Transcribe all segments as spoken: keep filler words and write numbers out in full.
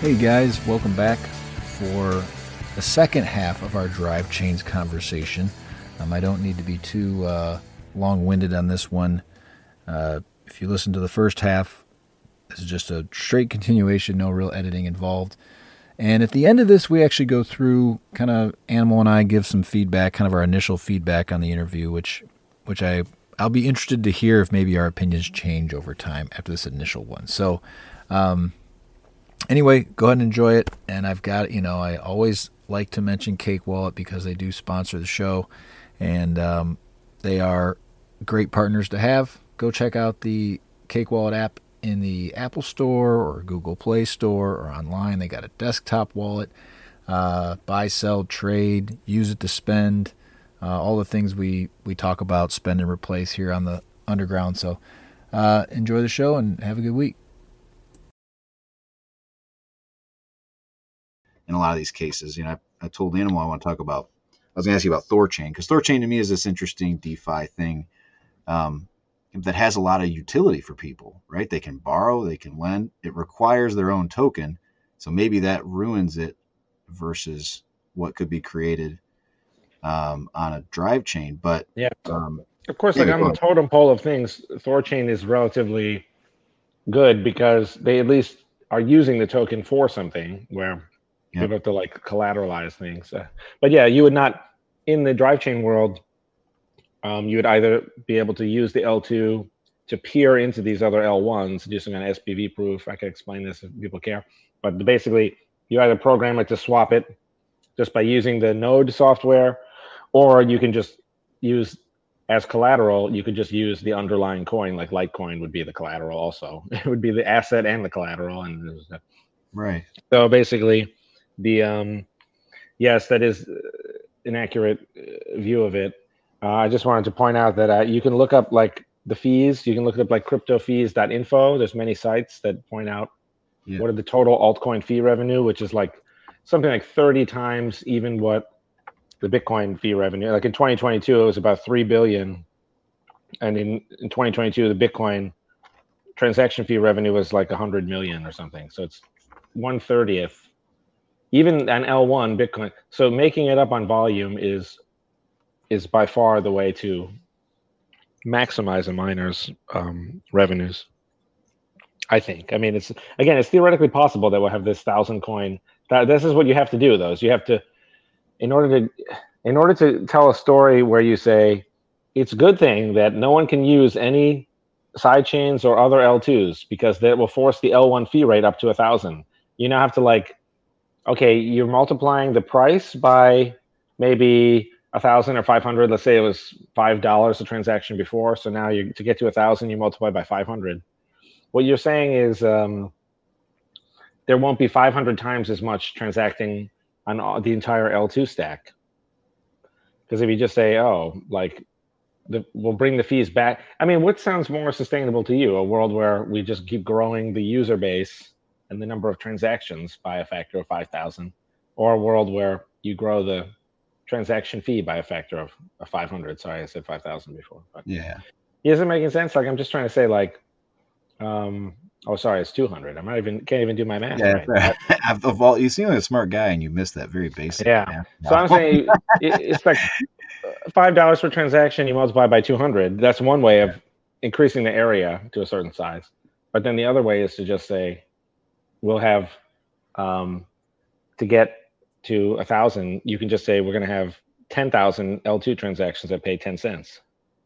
Hey guys, welcome back for the second half of our Drive Chains conversation. Um, I don't need to be too uh, long-winded on this one. Uh, if you listen to the first half, this is just a straight continuation, no real editing involved. And at the end of this, we actually go through, kind of, Animal and I give some feedback, kind of our initial feedback on the interview, which which I, I'll be interested to hear if maybe our opinions change over time after this initial one. So, um, anyway, go ahead and enjoy it. And I've got, you know, I always like to mention Cake Wallet because they do sponsor the show. And um, they are great partners to have. Go check out the Cake Wallet app in the Apple Store or Google Play Store or online. They got a desktop wallet. Uh, buy, sell, trade, use it to spend. Uh, all the things we, we talk about, spend and replace here on the Underground. So uh, enjoy the show and have a good week. In a lot of these cases, you know, I, I told Animal I want to talk about, I was going to ask you about Thorchain, because Thorchain to me is this interesting DeFi thing um, that has a lot of utility for people, right? They can borrow, they can lend. It requires their own token. So maybe that ruins it versus what could be created um, on a drive chain. But yeah, um, of course, yeah, like on the totem pole of things, Thorchain is relatively good because they at least are using the token for something where you Yep. have to like collateralize things. Uh, but yeah, you would not, in the drive chain world, um, you would either be able to use the L two to peer into these other L ones, do some kind of S P V proof. I can explain this if people care. But basically, you either program it to swap it just by using the node software, or you can just use as collateral, you could just use the underlying coin, like Litecoin would be the collateral also. It would be the asset and the collateral. And right. so basically, the um, yes, that is an accurate view of it. Uh, I just wanted to point out that uh, you can look up like the fees. You can look up like crypto fees dot info. There's many sites that point out Yeah. what are the total altcoin fee revenue, which is like something like thirty times even what the Bitcoin fee revenue. Like in twenty twenty-two, it was about three billion, and in, in twenty twenty-two, the Bitcoin transaction fee revenue was like one hundred million or something. So it's one thirtieth. Even an L one Bitcoin. So making it up on volume is is by far the way to maximize a miner's um, revenues, I think. I mean, it's again, it's theoretically possible that we'll have this thousand coin. That, this is what you have to do, though. Is you have to, in order to, in order to tell a story where you say it's a good thing that no one can use any side chains or other L twos because that will force the L one fee rate up to a thousand. You now have to like. Okay, you're multiplying the price by maybe a thousand or five hundred. Let's say it was five dollars a transaction before. So now you to get to a thousand, you multiply by five hundred. What you're saying is um, there won't be five hundred times as much transacting on all, the entire L two stack. Because if you just say, oh, like the, we'll bring the fees back. I mean, what sounds more sustainable to you? A world where we just keep growing the user base and the number of transactions by a factor of five thousand, or a world where you grow the transaction fee by a factor of, of five hundred. Sorry, I said five thousand before. But Yeah. is it making sense? Like, I'm just trying to say, like, um, oh, sorry, it's two hundred. I'm not even, can't even do my math. Yeah. Right. Of all, you seem like a smart guy and you missed that very basic. Yeah. math. So I'm saying it, it's like five dollars per transaction, you multiply by two hundred. That's one way of increasing the area to a certain size. But then the other way is to just say, we'll have, um, to get to a thousand, you can just say we're going to have ten thousand L two transactions that pay ten cents.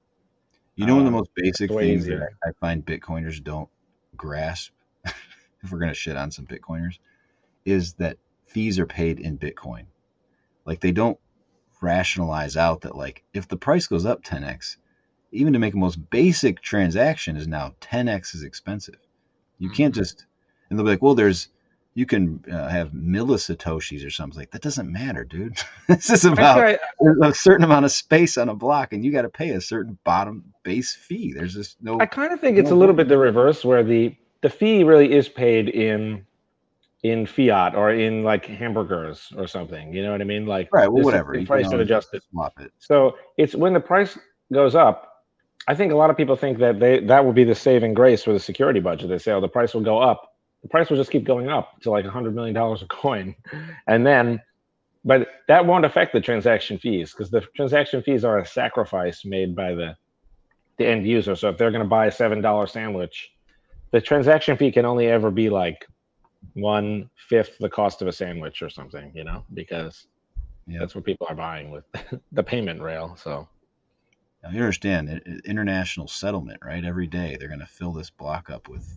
You know, one of the Um, most basic way things easier. that I find Bitcoiners don't grasp, if we're going to shit on some Bitcoiners, is that fees are paid in Bitcoin. Like, they don't rationalize out that, like, if the price goes up ten x, even to make a most basic transaction is now ten x as expensive. You can't just, and they'll be like, well, there's, you can uh, have millisatoshis or something. Like, that doesn't matter, dude. This is about Actually, I, a certain amount of space on a block, and you got to pay a certain bottom base fee. There's just no. I kind of think it's no a little way. bit the reverse, where the the fee really is paid in in fiat or in like hamburgers or something. You know what I mean? Like, Right. Well, this is whatever. the You price can that always adjusted. swap it. So it's when the price goes up. I think a lot of people think that they that will be the saving grace for the security budget. They say, oh, the price will go up the price will just keep going up to like a hundred million dollars a coin, and then, but that won't affect the transaction fees because the transaction fees are a sacrifice made by the the end user. So if they're going to buy a seven dollar sandwich, the transaction fee can only ever be like one fifth the cost of a sandwich or something, you know, because yep. that's what people are buying with the payment rail. So. Now you understand it, international settlement, right? Every day they're going to fill this block up with.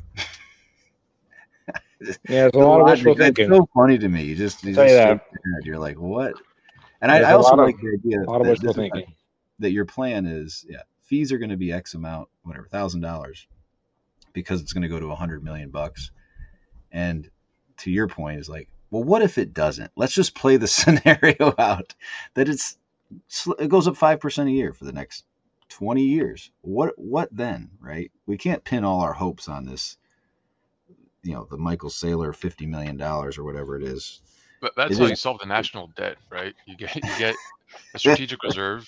yeah, there's a lot of wishful thinking. It's so funny to me. You just, you Tell just you that. you're like, what? And I, I also like of, the idea a lot of wishful thinking. that your plan is, yeah, fees are going to be X amount, whatever, thousand dollars, because it's going to go to a hundred million bucks. And to your point is like, well, what if it doesn't? Let's just play the scenario out that it's it goes up five percent a year for the next twenty years. What what then, right? We can't pin all our hopes on this, you know, the Michael Saylor fifty million dollars or whatever it is. But that's it how is... you solve the national debt, right? You get you get a strategic reserve,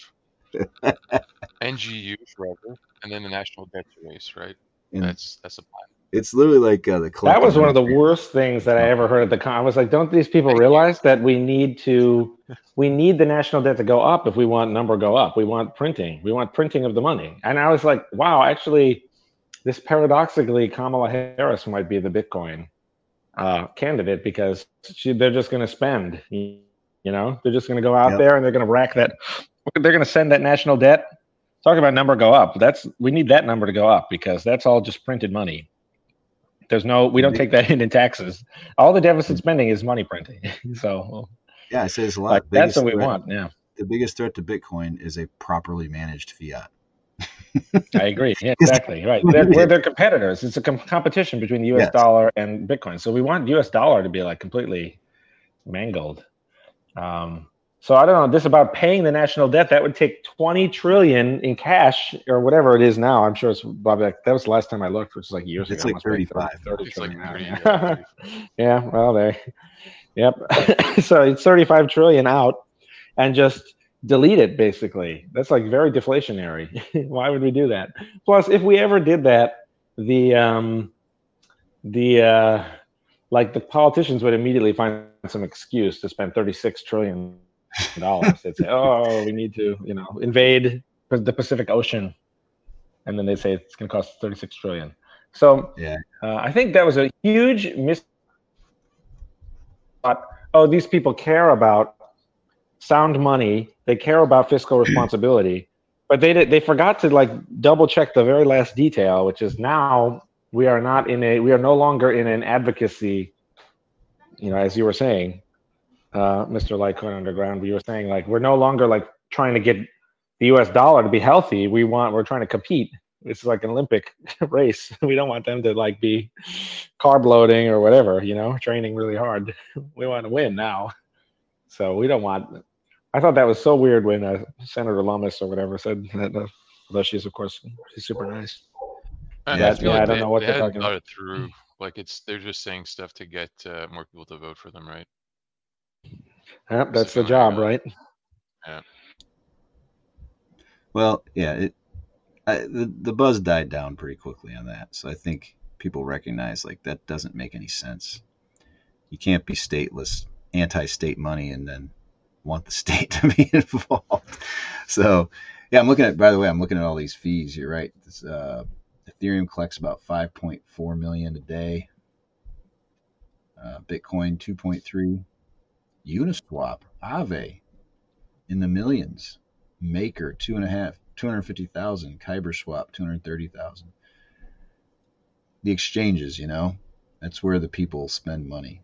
N G U forever, and then the national debt erase, right? And that's that's the plan. It's literally like uh, the that was one of the worst things that I ever heard at the con. I was like, don't these people realize that we need to we need the national debt to go up if we want number go up. We want printing. We want printing of the money. And I was like, wow, actually, this paradoxically, Kamala Harris might be the Bitcoin uh, candidate because she, they're just going to spend. You know, they're just going to go out yep. there and they're going to rack that. They're going to send that national debt. Talk about number go up. That's we need that number to go up because that's all just printed money. There's no, we don't take that in in taxes. All the deficit spending is money printing. So, well, yeah, I say it's a lot. Like, that's what we threat, want. Yeah. The biggest threat to Bitcoin is a properly managed fiat. I agree. Yeah, exactly. Right. They're, we're their competitors. It's a com- competition between the U S yes. dollar and Bitcoin. So we want U S dollar to be like completely mangled. Um, So I don't know, this about paying the national debt, that would take twenty trillion in cash or whatever it is now. I'm sure it's probably like, that was the last time I looked, which is like years it's ago. Like thirty-five. thirty, thirty it's like thirty, yeah. yeah, well, there. Yep. So it's thirty-five trillion out and just delete it, basically. That's like very deflationary. Why would we do that? Plus, if we ever did that, the, um, the, uh, like the politicians would immediately find some excuse to spend thirty-six trillion dollars. They'd say, "Oh, we need to, you know, invade the Pacific Ocean," and then they say it's going to cost thirty-six trillion. So, yeah, uh, I think that was a huge mis. Oh, these people care about sound money. They care about fiscal responsibility, but they did, they forgot to like double check the very last detail, which is now we are not in a we are no longer in an advocacy. You know, as you were saying. Uh, Mister Litecoin Underground, you were saying like we're no longer like trying to get the U S dollar to be healthy. We want we're trying to compete. It's like an Olympic race. We don't want them to like be carb loading or whatever, you know, training really hard. We want to win now. So we don't want. I thought that was so weird when uh, Senator Lummis or whatever said that. Uh, although she's of course she's super nice. And yeah, I, feel yeah, like I don't they, know what they they're talking thought about. it through. Like it's they're just saying stuff to get uh, more people to vote for them, right? Yep, that's the job, right? Yeah. Well, yeah, it I, the the buzz died down pretty quickly on that, so I think people recognize like that doesn't make any sense. You can't be stateless, anti-state money, and then want the state to be involved. So, yeah, I'm looking at. By the way, I'm looking at all these fees. You're right. This, uh, Ethereum collects about five point four million a day. Uh, Bitcoin two point three. Uniswap, Aave, in the millions. Maker, two and a half, two hundred fifty thousand. Kyberswap, two hundred thirty thousand. The exchanges, you know, that's where the people spend money.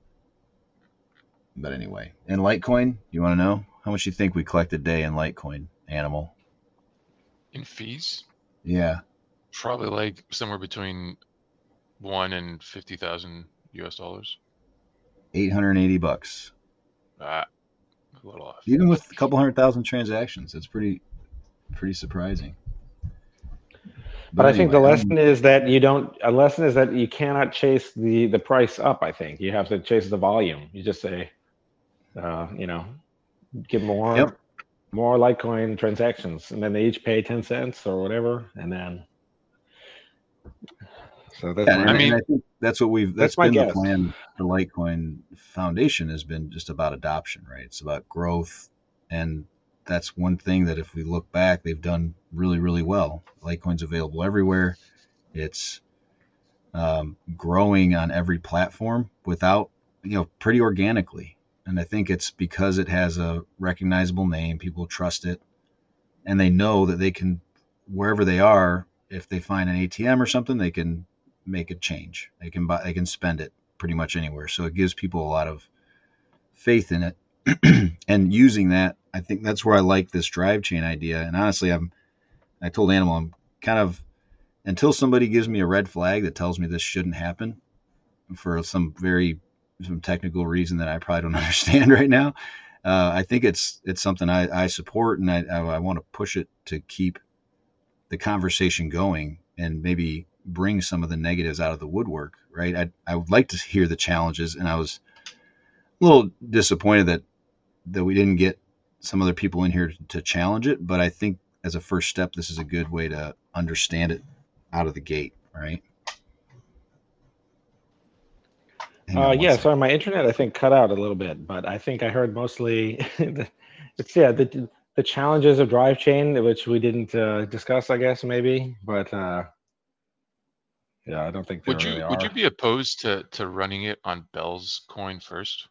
But anyway, and Litecoin, you want to know how much you think we collect a day in Litecoin, Animal? In fees? Yeah, probably like somewhere between one and fifty thousand U S dollars. Eight hundred eighty bucks. Ah, a little off. Even with a couple hundred thousand transactions, it's pretty, pretty surprising. But, but I anyway, think the lesson I'm, is that you don't. A lesson is that you cannot chase the the price up. I think you have to chase the volume. You just say, uh, you know, give more, yep. more Litecoin transactions, and then they each pay ten cents or whatever, and then So that's Yeah, my. and, I mean, and I think that's what we've that's That's my been the guess. plan. The Litecoin Foundation has been just about adoption, right? It's about growth, and that's one thing that if we look back, they've done really, really well. Litecoin's available everywhere. It's um, growing on every platform without, you know, pretty organically. And I think it's because it has a recognizable name, people trust it, and they know that they can, wherever they are, if they find an A T M or something, they can make a change. They can buy, they can spend it pretty much anywhere. So it gives people a lot of faith in it. And using that, I think that's where I like this drive chain idea. And honestly, I'm, I told Animal, I'm kind of, until somebody gives me a red flag that tells me this shouldn't happen for some very some technical reason that I probably don't understand right now. Uh, I think it's it's something I, I support, and I, I, I want to push it to keep the conversation going and maybe bring some of the negatives out of the woodwork. Right? I I would like to hear the challenges, and I was a little disappointed that that we didn't get some other people in here to challenge it. But I think as a first step, this is a good way to understand it out of the gate. Right? Hang Uh, on one yeah, second. sorry, my internet I think cut out a little bit, but I think I heard mostly. the, it's yeah the the challenges of drive chain, which we didn't uh, discuss, I guess maybe, but uh, yeah, I don't think there would you really would you are. be opposed to to running it on Bell's coin first?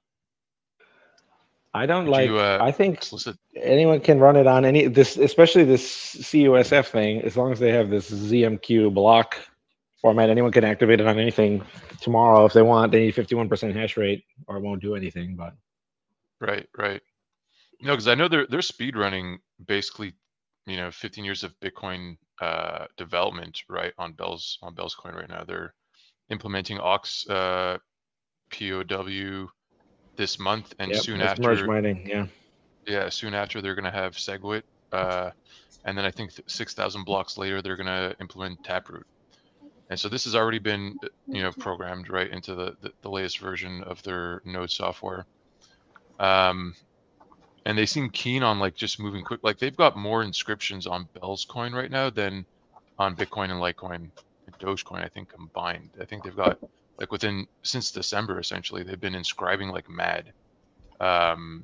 I don't Would you like. uh, I think solicit? anyone can run it on any this, especially this C U S F thing, as long as they have this Z M Q block format. Anyone can activate it on anything tomorrow if they want. They need fifty-one percent hash rate, or it won't do anything. But Right, right. No, because I know they're they're speed running basically, you know, fifteen years of Bitcoin uh, development right on Bell's on Bell's coin right now. They're implementing Aux uh, P O W this month, and yep, soon it's merge after, mining. Yeah. yeah, soon after they're gonna have SegWit, uh, and then I think six thousand blocks later they're gonna implement Taproot. And so this has already been, uh, you know, programmed right into the the, the latest version of their Node software. Um, and they seem keen on like just moving quick. Like they've got more inscriptions on Bell's coin right now than on Bitcoin and Litecoin and Dogecoin, I think combined. I think they've got like within since December essentially they've been inscribing like mad. Um,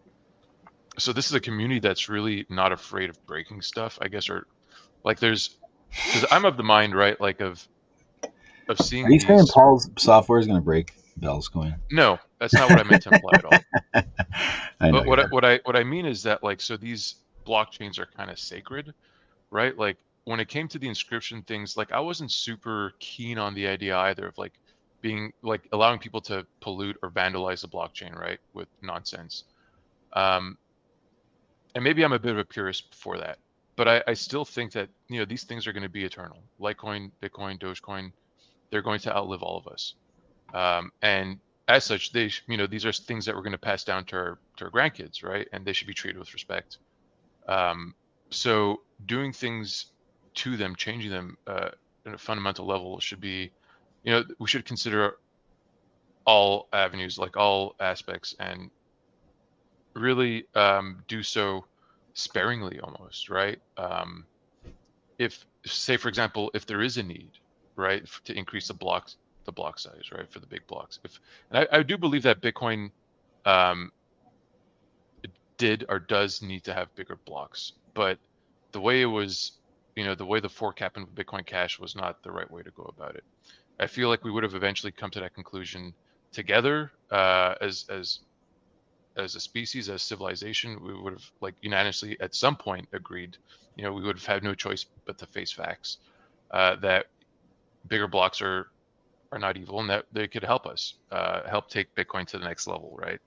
so this is a community that's really not afraid of breaking stuff, I guess, or like there's because I'm of the mind right like of of Are seeing you saying these. Paul's software is going to break Bell's coin? No, that's not what I meant to imply at all. I know But you what I, are. what I what I mean is that like so these blockchains are kind of sacred, right? Like when it came to the inscription things, like I wasn't super keen on the idea either of like being like allowing people to pollute or vandalize the blockchain, right, with nonsense. Um, and maybe I'm a bit of a purist for that, but I, I still think that you know these things are going to be eternal. Litecoin, Bitcoin, Dogecoin, they're going to outlive all of us, um, and as such, they sh- you know these are things that we're going to pass down to our to our grandkids, right? And they should be treated with respect. Um, so doing things to them, changing them uh, at a fundamental level should be, you know, we should consider all avenues, like all aspects, and really um, do so sparingly almost, right? Um, if, say, for example, if there is a need, right, f- to increase the blocks, the block size, right, for the big blocks. If, and I, I do believe that Bitcoin um, did or does need to have bigger blocks, but the way it was, you know, the way the fork happened with Bitcoin Cash was not the right way to go about it. I feel like we would have eventually come to that conclusion together uh, as as as a species, as civilization. We would have like unanimously at some point agreed. You know, we would have had no choice but to face facts uh, that bigger blocks are are not evil and that they could help us uh, help take Bitcoin to the next level, right?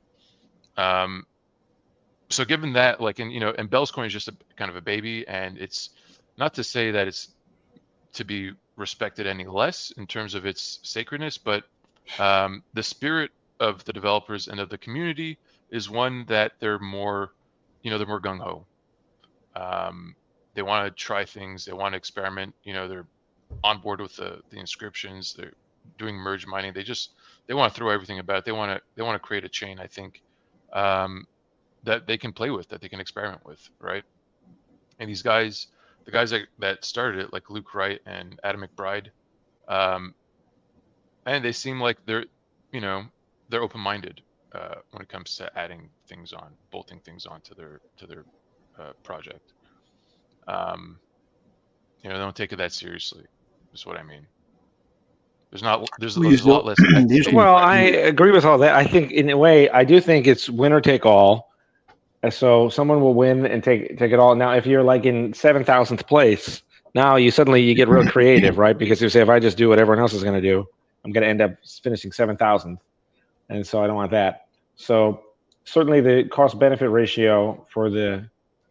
Um, so given that, like, and you know, and Bell's coin is just a kind of a baby, and it's not to say that it's to be respected any less in terms of its sacredness, but um, the spirit of the developers and of the community is one that they're more, you know, they're more gung ho. Um, they want to try things, they want to experiment. You know, they're on board with the the inscriptions. They're doing merge mining. They just they want to throw everything about it. They want to they want to create a chain. I think. Um, that they can play with, that they can experiment with, right? And these guys, the guys that, that started it, like Luke Wright and Adam McBride, Um, and they seem like they're, you know, they're open-minded uh, when it comes to adding things on, bolting things on to their to their uh, project. Um, you know, they don't take it that seriously. Is what I mean. There's not. There's, Well, there's a lot less. at usually- stake, Well, right? I agree with all that. I think in a way, I do think it's winner take all. And so someone will win and take take it all. Now, if you're like in seven thousandth place, now you suddenly you get real creative, right? Because you say, if I just do what everyone else is going to do, I'm going to end up finishing seven thousandth, and so I don't want that. So certainly the cost benefit ratio for the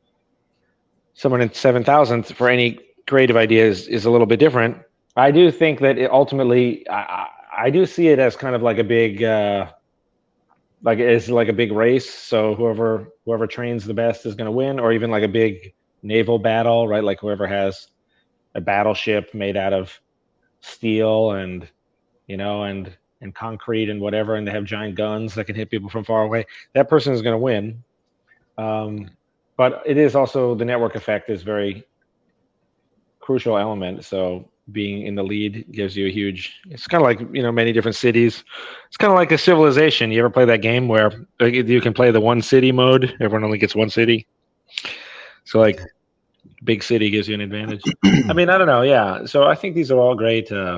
someone in seven thousandth for any creative ideas is a little bit different. I do think that it ultimately, I, I, I do see it as kind of like a big, uh, like it's like a big race. So whoever whoever trains the best is going to win, or even like a big naval battle, right? Like whoever has a battleship made out of steel and you know and and concrete and whatever, and they have giant guns that can hit people from far away. That person is going to win. Um, but it is also the network effect is very crucial element. So being in the lead gives you a huge, it's kind of like, you know, many different cities. It's kind of like a civilization. You ever play that game where like, you can play the one city mode? Everyone only gets one city. So like big city gives you an advantage. I mean, I don't know. Yeah. So I think these are all great uh,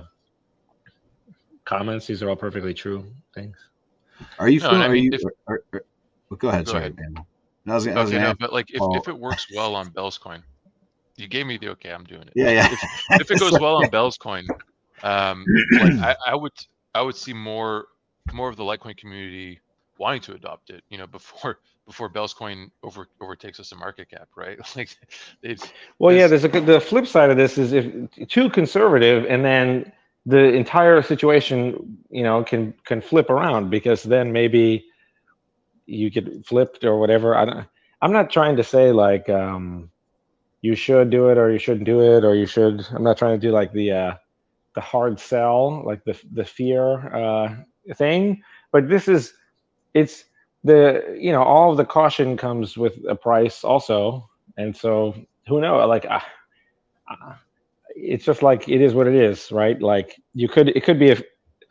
comments. These are all perfectly true things. Are you? No, feeling, and I are mean, you? if- Are, are, well, go ahead. Go sorry, ahead. Dan. I was, I was Okay, gonna no, ask- but like if, Paul. if it works well on Bell's coin, you gave me the okay, I'm doing it. Yeah, yeah. If, if it goes well on Bell's coin, um, like I, I would I would see more more of the Litecoin community wanting to adopt it, you know, before before Bell's coin over overtakes us in market cap, right? Like it's Well, yeah, There's- there's a good- the flip side of this is if too conservative, and then the entire situation, you know, can can flip around because then maybe you get flipped or whatever. I don't. I'm not trying to say like um, you should do it or you shouldn't do it or you should. I'm not trying to do like the uh, the hard sell, like the the fear uh, thing. But this is it's the you know all of the caution comes with a price also, and so who knows? Like. Uh, uh, it's just like it is what it is, right? Like you could, it could be if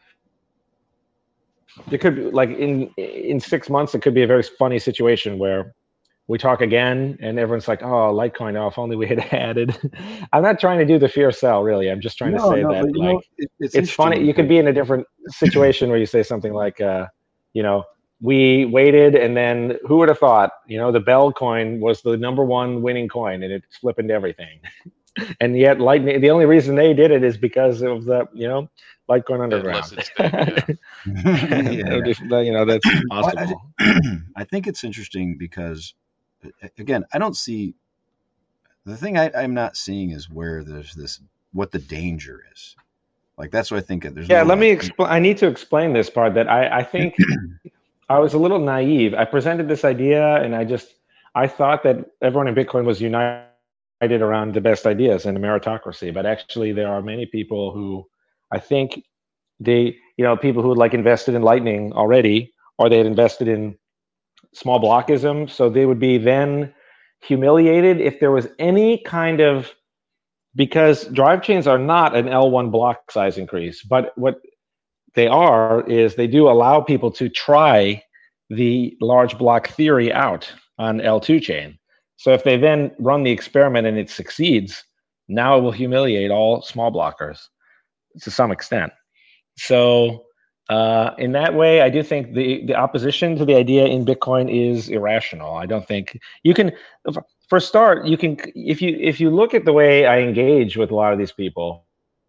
it could be like in in six months, it could be a very funny situation where we talk again and everyone's like, "Oh, Litecoin, oh, if only we had added." I'm not trying to do the fear sell, really. I'm just trying No, to say no, that but you like know, it- it's, it's funny. interesting You could because- be in a different situation where you say something like, uh, you know, we waited and then who would have thought, you know, the Bell coin was the number one winning coin and it's flipping everything. And yet Lightning, the only reason they did it is because of the, you know, Litecoin Underground. less at stake, yeah. Yeah, yeah. Just, you know, that's Well, I- possible. I think it's interesting because, a- again, I don't see the thing I, I'm not seeing is where there's this what the danger is. Like that's what I think. There's Yeah, no, let me like- explain. I need to explain this part that I, I think I was a little naive. I presented this idea and I just, I thought that everyone in Bitcoin was united around the best ideas and the meritocracy. But actually there are many people who I think they, you know, people who had like invested in Lightning already, or they had invested in small blockism. So they would be then humiliated if there was any kind of, because drive chains are not an L one block size increase, but what they are is they do allow people to try the large block theory out on L two chain. So if they then run the experiment and it succeeds, now it will humiliate all small blockers to some extent. So uh, in that way, I do think the, the opposition to the idea in Bitcoin is irrational. I don't think you can, for a start, you can, if you if you look at the way I engage with a lot of these people,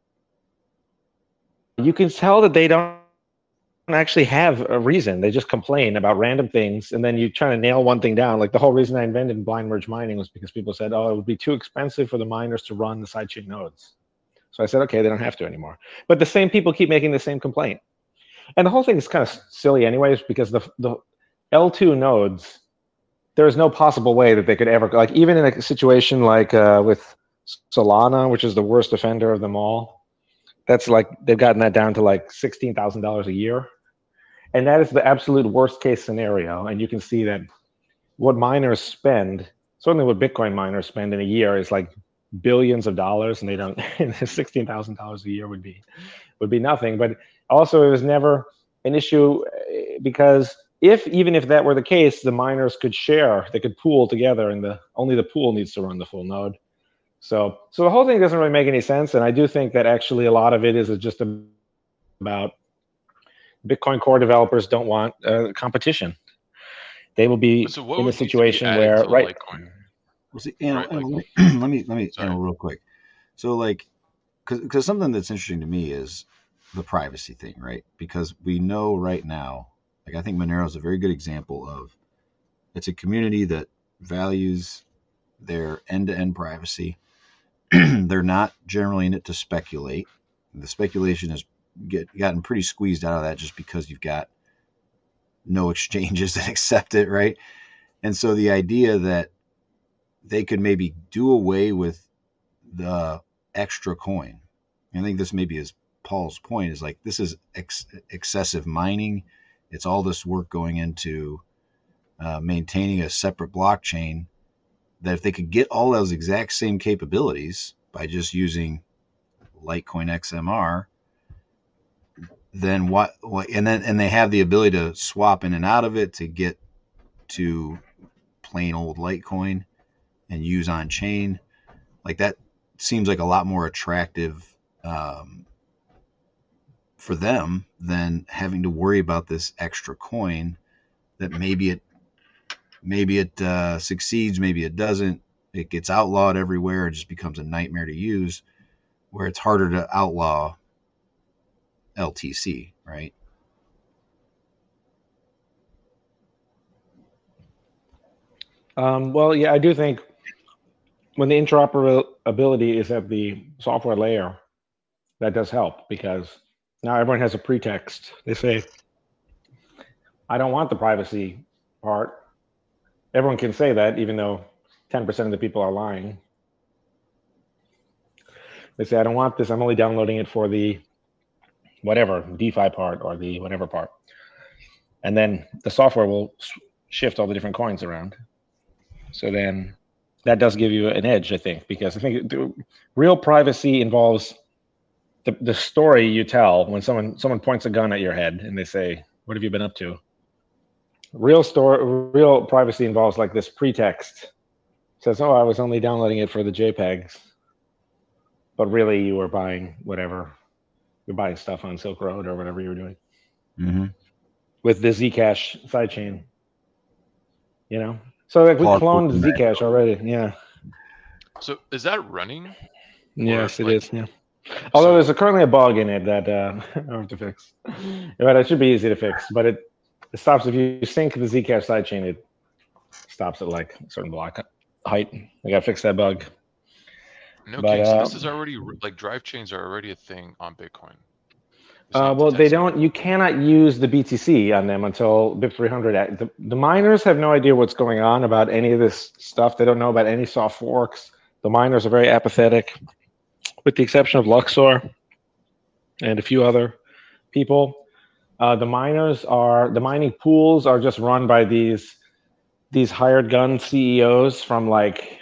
you can tell that they don't actually have a reason. They just complain about random things, and then you try to nail one thing down. Like the whole reason I invented blind merge mining was because people said, oh, it would be too expensive for the miners to run the sidechain nodes. So I said, okay, they don't have to anymore. But the same people keep making the same complaint. And the whole thing is kind of silly anyways, because the, the L two nodes, there is no possible way that they could ever, like even in a situation like uh, with Solana, which is the worst offender of them all, that's like, they've gotten that down to like sixteen thousand dollars a year. And that is the absolute worst case scenario. And you can see that what miners spend, certainly what Bitcoin miners spend in a year is like billions of dollars, and they don't. sixteen thousand dollars a year would be would be nothing. But also, it was never an issue because if even if that were the case, the miners could share, they could pool together, and the only the pool needs to run the full node. So, so the whole thing doesn't really make any sense, and I do think that actually a lot of it is just about Bitcoin Core developers don't want uh, competition. They will be so in a situation where, right? Well, see, and, right, and like, let me let me, let me sorry. you know, real quick. So, like, because something that's interesting to me is the privacy thing, right? Because we know right now, like, I think Monero is a very good example of it's a community that values their end-to-end privacy. They're not generally in it to speculate. The speculation has get gotten pretty squeezed out of that just because you've got no exchanges that accept it, right? And so the idea that they could maybe do away with the extra coin, I think this maybe is Paul's point, is like this is ex- excessive mining. It's all this work going into uh, maintaining a separate blockchain, that if they could get all those exact same capabilities by just using Litecoin X M R, then what, what and then and they have the ability to swap in and out of it to get to plain old Litecoin and use on chain, like that seems like a lot more attractive um, for them than having to worry about this extra coin that maybe it maybe it uh, succeeds, maybe it doesn't. It gets outlawed everywhere. It just becomes a nightmare to use, where it's harder to outlaw L T C, right? Um, well, yeah, I do think when the interoperability is at the software layer, that does help, because now everyone has a pretext. They say, I don't want the privacy part. Everyone can say that, even though ten percent of the people are lying. They say, I don't want this. I'm only downloading it for the whatever, DeFi part or the whatever part. And then the software will shift all the different coins around. So then that does give you an edge, I think, because I think the real privacy involves the, the story you tell when someone someone points a gun at your head and they say, what have you been up to? Real story, real privacy involves like this pretext. It says, oh, I was only downloading it for the JPEGs. But really you were buying whatever. You're buying stuff on Silk Road or whatever you were doing. Mm-hmm. With the Zcash sidechain. You know? So like we cloned Zcash already, yeah. So is that running? Yes, or, it like, is. Yeah. Although so, there's a, currently a bug in it that uh, I have to fix. But it should be easy to fix. But it, it stops if you sync the Zcash sidechain. It stops at like a certain block height. I got to fix that bug. No, but, kidding. So uh, this is already like drive chains are already a thing on Bitcoin. Uh, well, they don't. You cannot use the B T C on them until B I P three hundred. The, the miners have no idea what's going on about any of this stuff. They don't know about any soft forks. The miners are very apathetic, with the exception of Luxor and a few other people. Uh, the miners are the mining pools are just run by these these hired gun C E Os from like,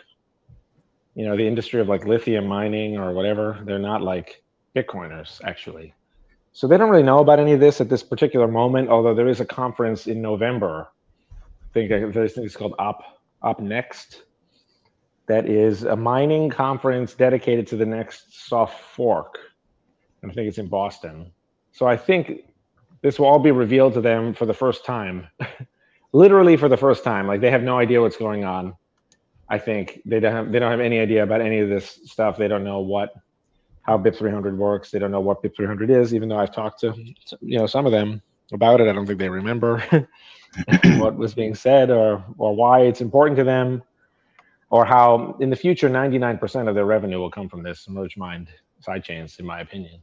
you know, the industry of like lithium mining or whatever. They're not like Bitcoiners actually. So they don't really know about any of this at this particular moment, although there is a conference in November. I think there's it's called Op Op Next. That is a mining conference dedicated to the next soft fork. And I think it's in Boston. So I think this will all be revealed to them for the first time. Literally for the first time. Like they have no idea what's going on. I think they don't have they don't have any idea about any of this stuff. They don't know what how B I P three hundred works. They don't know what B I P three hundred is, even though I've talked to, you know, some of them about it. I don't think they remember what was being said or or why it's important to them, or how in the future ninety-nine percent of their revenue will come from this merge mined sidechains, in my opinion.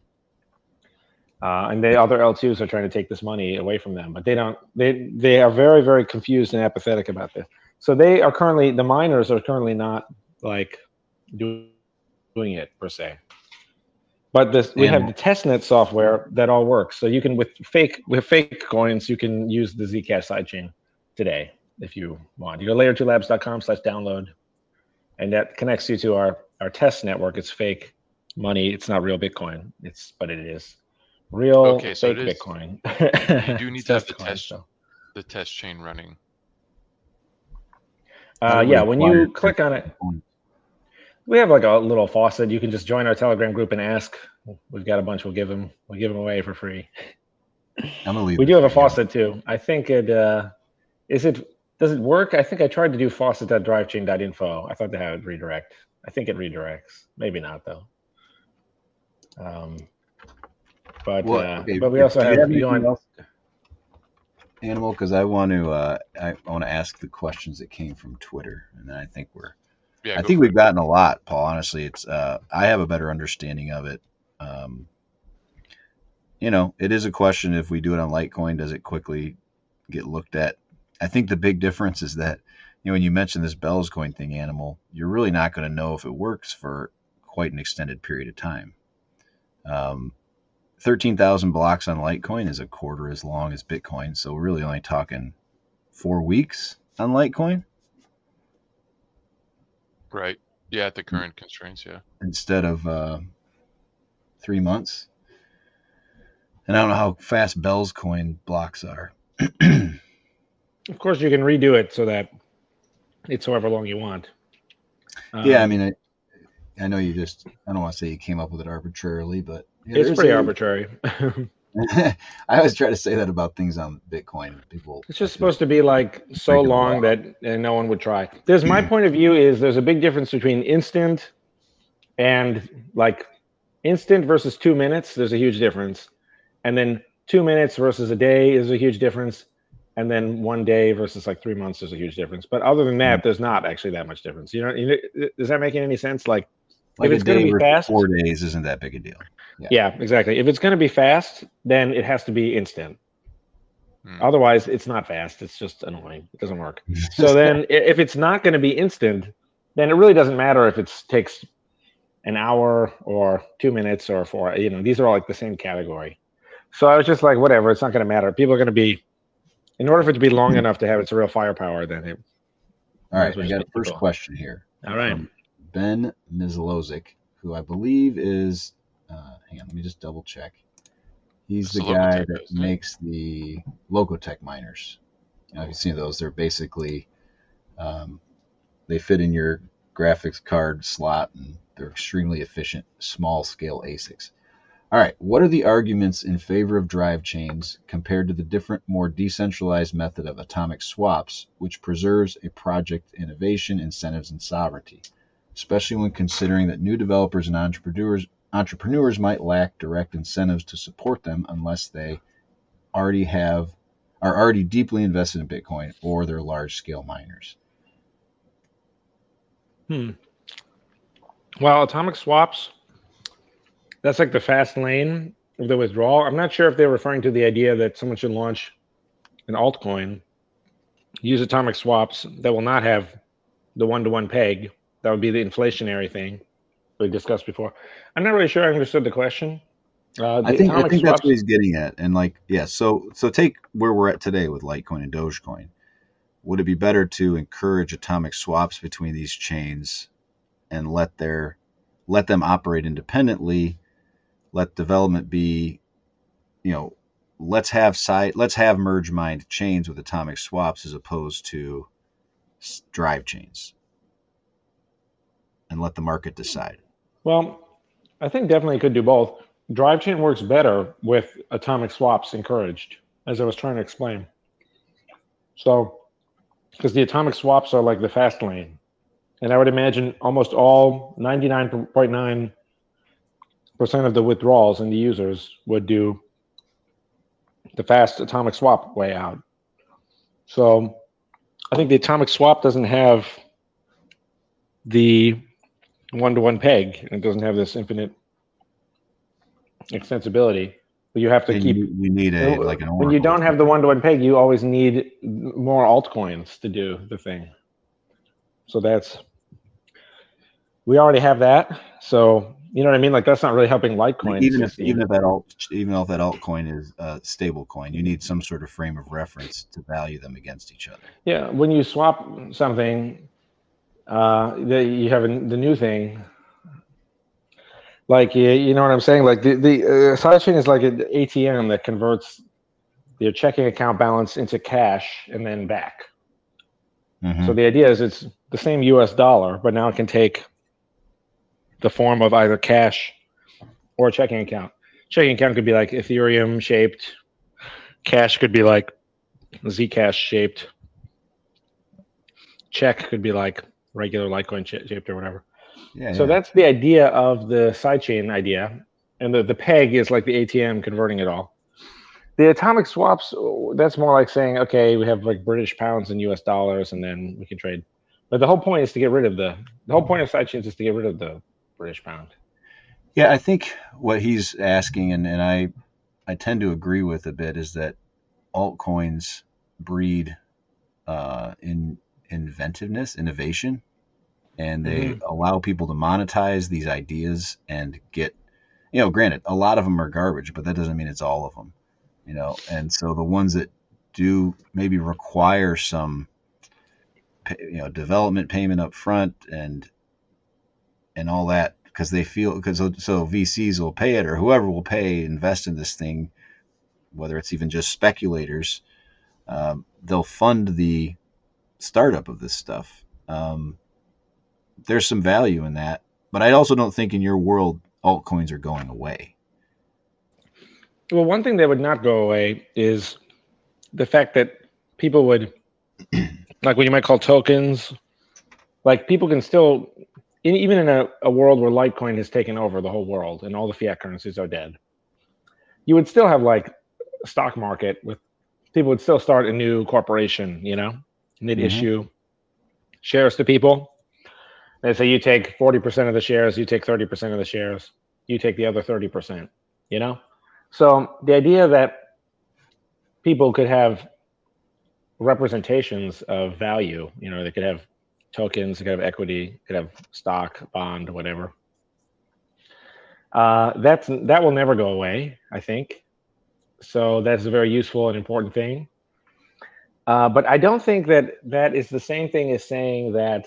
Uh, and the other L twos are trying to take this money away from them, but they don't. They they are very very confused and apathetic about this. So they are currently the miners are currently not like doing doing it per se. But this, we have the testnet software that all works. So you can with fake with fake coins, you can use the Zcash sidechain today if you want. You go layer two labs dot com slash download, and that connects you to our our test network is fake money. It's not real Bitcoin. It's but it is real Okay, so fake it is. Bitcoin. You do need It's to have the test coin, test so. the test chain running. Uh, yeah, when you click on it, we have like a little faucet. You can just join our Telegram group and ask. We've got a bunch. We'll give them. We'll give them away for free. I'm gonna leave We this do have a video. faucet too. I think it uh, is it. Does it work? I think I tried to do faucet dot drivechain dot info. I thought they had it redirect. I think it redirects. Maybe not though. Um, but Well, uh, okay, but we if- also do you have, have you anything know, else, Animal, because I want to uh, I want to ask the questions that came from Twitter, and then I think we're Yeah, I go think for we've it. gotten a lot, Paul. Honestly, it's uh, I have a better understanding of it. Um, you know, it is a question: if we do it on Litecoin, does it quickly get looked at? I think the big difference is that, you know, when you mentioned this Bells coin thing, Animal, you're really not going to know if it works for quite an extended period of time. Um, thirteen thousand blocks on Litecoin is a quarter as long as Bitcoin, so we're really only talking four weeks on Litecoin Right. Yeah, at the current constraints, yeah. instead of uh, three months. And I don't know how fast Bell's coin blocks are. of course you can redo it so that it's however long you want. Yeah, I Um, mean, I, I know you just, I don't want to say you came up with it arbitrarily, but yeah, it's there's pretty a- arbitrary. I always try to say that about things on Bitcoin. People, It's just I feel- supposed to be like so breaking the long law. that uh, no one would try. There's my point of view is there's a big difference between instant and like instant versus two minutes. There's a huge difference, and then two minutes versus a day is a huge difference, and then one day versus like three months is a huge difference. But other than that, there's not actually that much difference. You know, you know is that making any sense? Like, Like if a it's going day to be versus fast, four days isn't that big a deal. Yeah. yeah, exactly. If it's going to be fast, then it has to be instant. Hmm. Otherwise, it's not fast. It's just annoying. It doesn't work. So then, i- if it's not going to be instant, then it really doesn't matter if it takes an hour or two minutes or four. You know, these are all like the same category. So I was just like, whatever. It's not going to matter. People are going to be, in order for it to be long enough to have its real firepower, then it. All right, Might as well we just got a make first people- question here. All right. From Ben Mizlozic, who I believe is, uh, hang on, let me just double check. He's That's the the guy Locotech, that isn't it? makes the Locotech miners. You know, you've seen those. They're basically, um, they fit in your graphics card slot, and they're extremely efficient, small-scale A S I Cs. All right, what are the arguments in favor of drive chains compared to the different, more decentralized method of atomic swaps, which preserves a project innovation, incentives, and sovereignty, especially when considering that new developers and entrepreneurs entrepreneurs might lack direct incentives to support them unless they already have are already deeply invested in Bitcoin or they're large-scale miners. Hmm. Well, atomic swaps, that's like the fast lane of the withdrawal. I'm not sure if they're referring to the idea that someone should launch an altcoin, use atomic swaps that will not have the one-to-one peg. That would be the inflationary thing we discussed before. I'm not really sure I understood the question. Uh, the I think I atomic think that's swaps, what he's getting at. And like, yeah, so so take where we're at today with Litecoin and Dogecoin. Would it be better to encourage atomic swaps between these chains and let their let them operate independently, let development be, you know, let's have side let's have merge mined chains with atomic swaps as opposed to s- drive chains, and let the market decide. well, I think definitely could do both. Drive chain works better with atomic swaps encouraged, as I was trying to explain. So, because the atomic swaps are like the fast lane. And I would imagine almost all ninety-nine point nine percent of the withdrawals and the users would do the fast atomic swap way out. So I think the atomic swap doesn't have the one-to-one peg, and it doesn't have this infinite extensibility. But you have to And keep you, you need a like an when you oracle. don't have the one-to-one peg, you always need more altcoins to do the thing. So that's we already have that. So you know what I mean? Like that's not really helping Litecoin. even It's if just- even if that alt even if that altcoin is a stable coin, you need some sort of frame of reference to value them against each other. yeah, when you swap something, uh, the, you have a, the new thing. Like you, you know what I'm saying? Like the the uh, sidechain is like an A T M that converts your checking account balance into cash and then back. Mhm. So the idea is it's the same U S dollar, but now it can take the form of either cash or a checking account. Checking account could be like Ethereum shaped. Cash could be like Zcash shaped. Check could be like regular Litecoin shaped or whatever. Yeah, So yeah. that's the idea of the sidechain idea. And the, the peg is like the A T M converting it all. The atomic swaps, that's more like saying, okay, we have like British pounds and U S dollars, and then we can trade. But the whole point is to get rid of the, the whole point of sidechains is to get rid of the British pound. Yeah, I think what he's asking, and, and I, I tend to agree with a bit, is that altcoins breed uh, in inventiveness, innovation, and they Mhm. allow people to monetize these ideas and get, you know, granted, a lot of them are garbage, but that doesn't mean it's all of them, you know. And so the ones that do maybe require some, pa- you know, development payment up front and and all that, because they feel because so, so V Cs will pay it, or whoever will pay invest in this thing, whether it's even just speculators, um, they'll fund the startup of this stuff. Um, there's some value in that, but I also don't think in your world altcoins are going away. Well, one thing that would not go away is the fact that people would, like what you might call tokens, like people can still, in, even in a, a world where Litecoin has taken over the whole world and all the fiat currencies are dead, you would still have like a stock market with people would still start a new corporation, you know, and they'd Mhm. issue shares to people. They say you take forty percent of the shares, you take thirty percent of the shares, you take the other thirty percent, you know? So the idea that people could have representations of value, you know, they could have tokens, they could have equity, could have stock, bond, whatever. Uh, that's that will never go away, I think. So that's a very useful and important thing. Uh, but I don't think that that is the same thing as saying that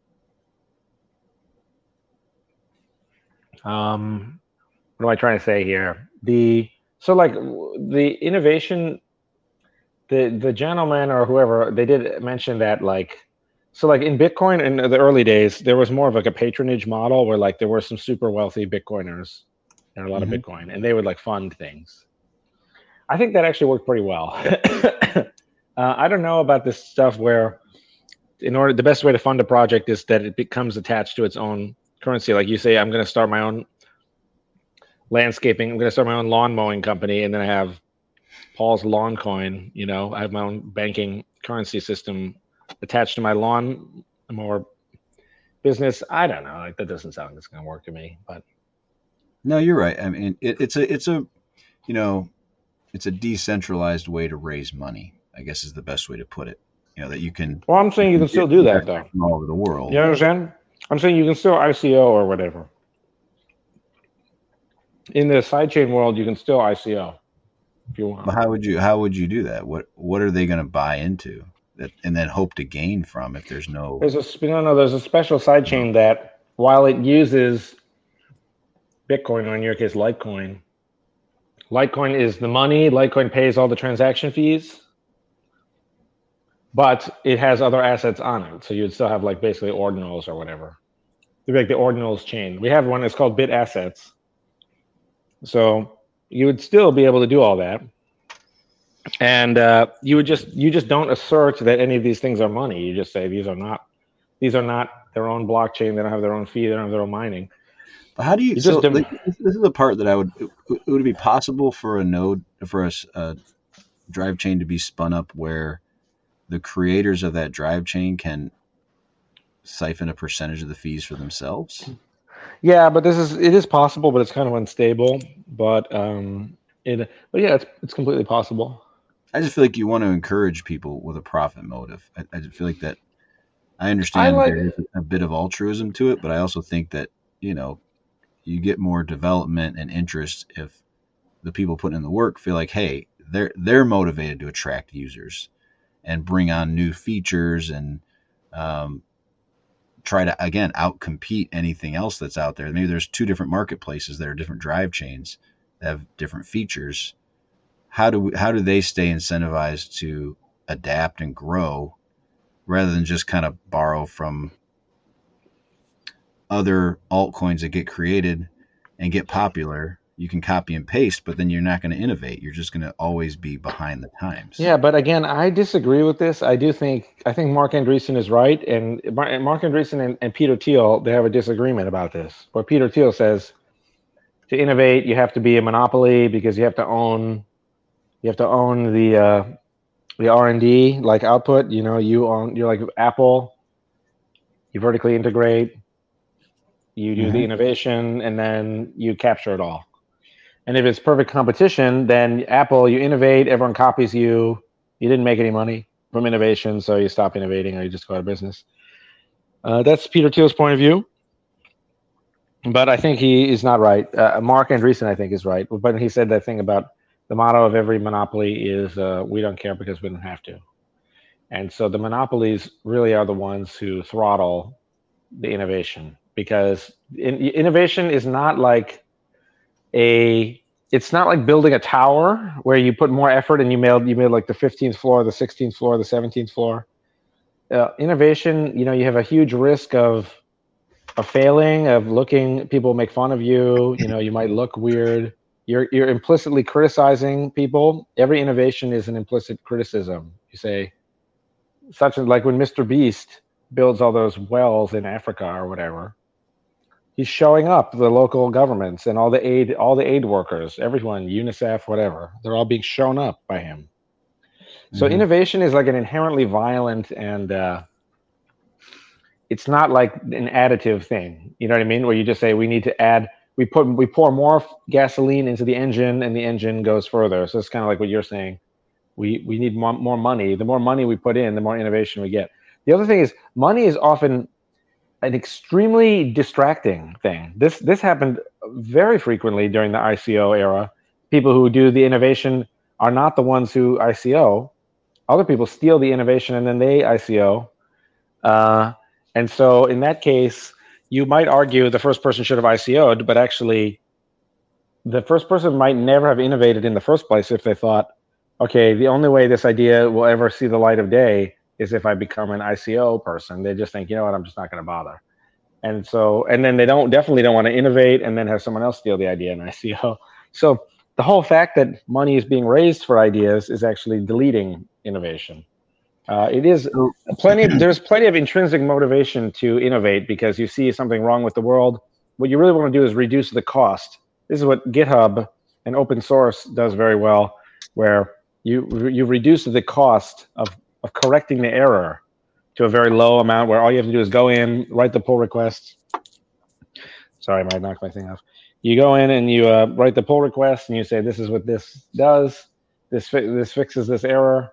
um, what am I trying to say here? The so like the innovation, the the gentleman or whoever, they did mention that like so like in Bitcoin in the early days there was more of like a patronage model where like there were some super wealthy Bitcoiners and a lot Mhm. of Bitcoin, and they would like fund things. I think that actually worked pretty well. uh, I don't know about this stuff where in order the best way to fund a project is that it becomes attached to its own currency. Like you say, I'm going to start my own landscaping. I'm going to start my own lawn mowing company, and then I have Paul's lawn coin. You know, I have my own banking currency system attached to my lawn mower business. I don't know. Like that doesn't sound like it's going to work to me. But No, you're right. I mean, it, it's a it's a you know it's a decentralized way to raise money, I guess is the best way to put it. You know, that you can well, I'm saying you can still do that though. from all over the world. You understand? I'm saying you can still I C O or whatever. In the sidechain world, you can still I C O if you want. But how would you how would you do that? What what are they going to buy into that and then hope to gain from if there's no? There's a no no. There's a special sidechain that while it uses Bitcoin, or in your case Litecoin, Litecoin is the money. Litecoin pays all the transaction fees, but it has other assets on it. So you'd still have like basically ordinals or whatever. It'd be like the ordinals chain. We have one that's called Bit Assets. So you would still be able to do all that, and uh, you would just you just don't assert that any of these things are money. You just say these are not these are not their own blockchain. They don't have their own fee. They don't have their own mining. But how do you? You so just dem- like, this this is the part that I would. Would it be possible for a node for a, s- a drive chain to be spun up where the creators of that drive chain can siphon a percentage of the fees for themselves? Yeah, but this is it is possible, but it's kind of unstable. But um, it but yeah, it's it's completely possible. I just feel like you want to encourage people with a profit motive. I, I just feel like that. I I understand like there is a bit of altruism to it, but I also think that you know you get more development and interest if the people putting in the work feel like, hey, they're they're motivated to attract users and bring on new features and um, try to, again, outcompete anything else that's out there. Maybe there's two different marketplaces that are different drive chains that have different features. How do we, how do they stay incentivized to adapt and grow rather than just kind of borrow from other altcoins that get created and get popular? You can copy and paste, but then you're not going to innovate. You're just going to always be behind the times. Yeah, but again, I disagree with this. I do think I think Marc Andreessen is right, and Mar- Marc Andreessen and, and Peter Thiel, they have a disagreement about this. Where Peter Thiel says to innovate, you have to be a monopoly because you have to own you have to own the uh, the R and D like output. You know, you own you're like Apple. You vertically integrate. You do Mhm. the innovation, and then you capture it all. And if it's perfect competition, then Apple, you innovate, everyone copies you. You didn't make any money from innovation, so you stop innovating or you just go out of business. Uh, that's Peter Thiel's point of view. But I think he is not right. Uh, Marc Andreessen, I think, is right. But he said that thing about the motto of every monopoly is uh, we don't care because we don't have to. And so the monopolies really are the ones who throttle the innovation, because in, innovation is not like a it's not like building a tower where you put more effort and you made you made like the fifteenth floor, the sixteenth floor, the seventeenth floor. Uh, innovation, you know, you have a huge risk of of failing, of looking, people make fun of you, you know, you might look weird. You're you're implicitly criticizing people. Every innovation is an implicit criticism. You say such as like when Mister Beast builds all those wells in Africa or whatever. He's showing up the local governments and all the aid, all the aid workers, everyone, UNICEF, whatever. They're all being shown up by him. So Mhm. innovation is like an inherently violent, and uh, it's not like an additive thing. You know what I mean? Where you just say we need to add, we put, we pour more gasoline into the engine, and the engine goes further. So it's kind of like what you're saying. We we need more, more money. The more money we put in, the more innovation we get. The other thing is money is often an extremely distracting thing. This this happened very frequently during the I C O era. People who do the innovation are not the ones who I C O. Other people steal the innovation and then they I C O. Uh, and so in that case, you might argue the first person should have I C O'd, but actually the first person might never have innovated in the first place if they thought, okay, the only way this idea will ever see the light of day is if I become an I C O person. They just think, you know what, I'm just not going to bother. And so, and then they don't definitely don't want to innovate and then have someone else steal the idea in I C O. So the whole fact that money is being raised for ideas is actually deleting innovation. Uh, it is plenty. Of, there's plenty of intrinsic motivation to innovate because you see something wrong with the world. What you really want to do is reduce the cost. This is what GitHub and open source does very well, where you you reduce the cost of of correcting the error to a very low amount, where all you have to do is go in, write the pull request. Sorry, I might knock my thing off. You go in and you uh, write the pull request, and you say, this is what this does. This fi- this fixes this error.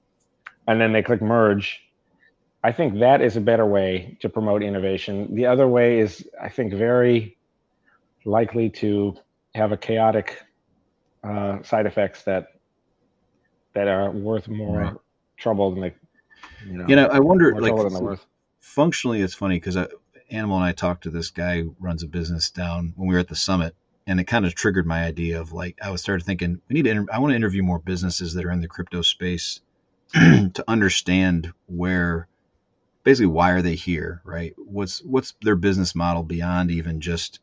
And then they click merge. I think that is a better way to promote innovation. The other way is, I think, very likely to have a chaotic uh, side effects that that are worth more Right. trouble than they, you know. You know, I wonder, more like, trouble than they're worth. functionally, it's funny because Animal and I talked to this guy who runs a business down when we were at the summit, and it kind of triggered my idea of like, I was started thinking, we need to, inter- I want to interview more businesses that are in the crypto space to understand where, basically, why are they here, right? What's what's their business model beyond even just,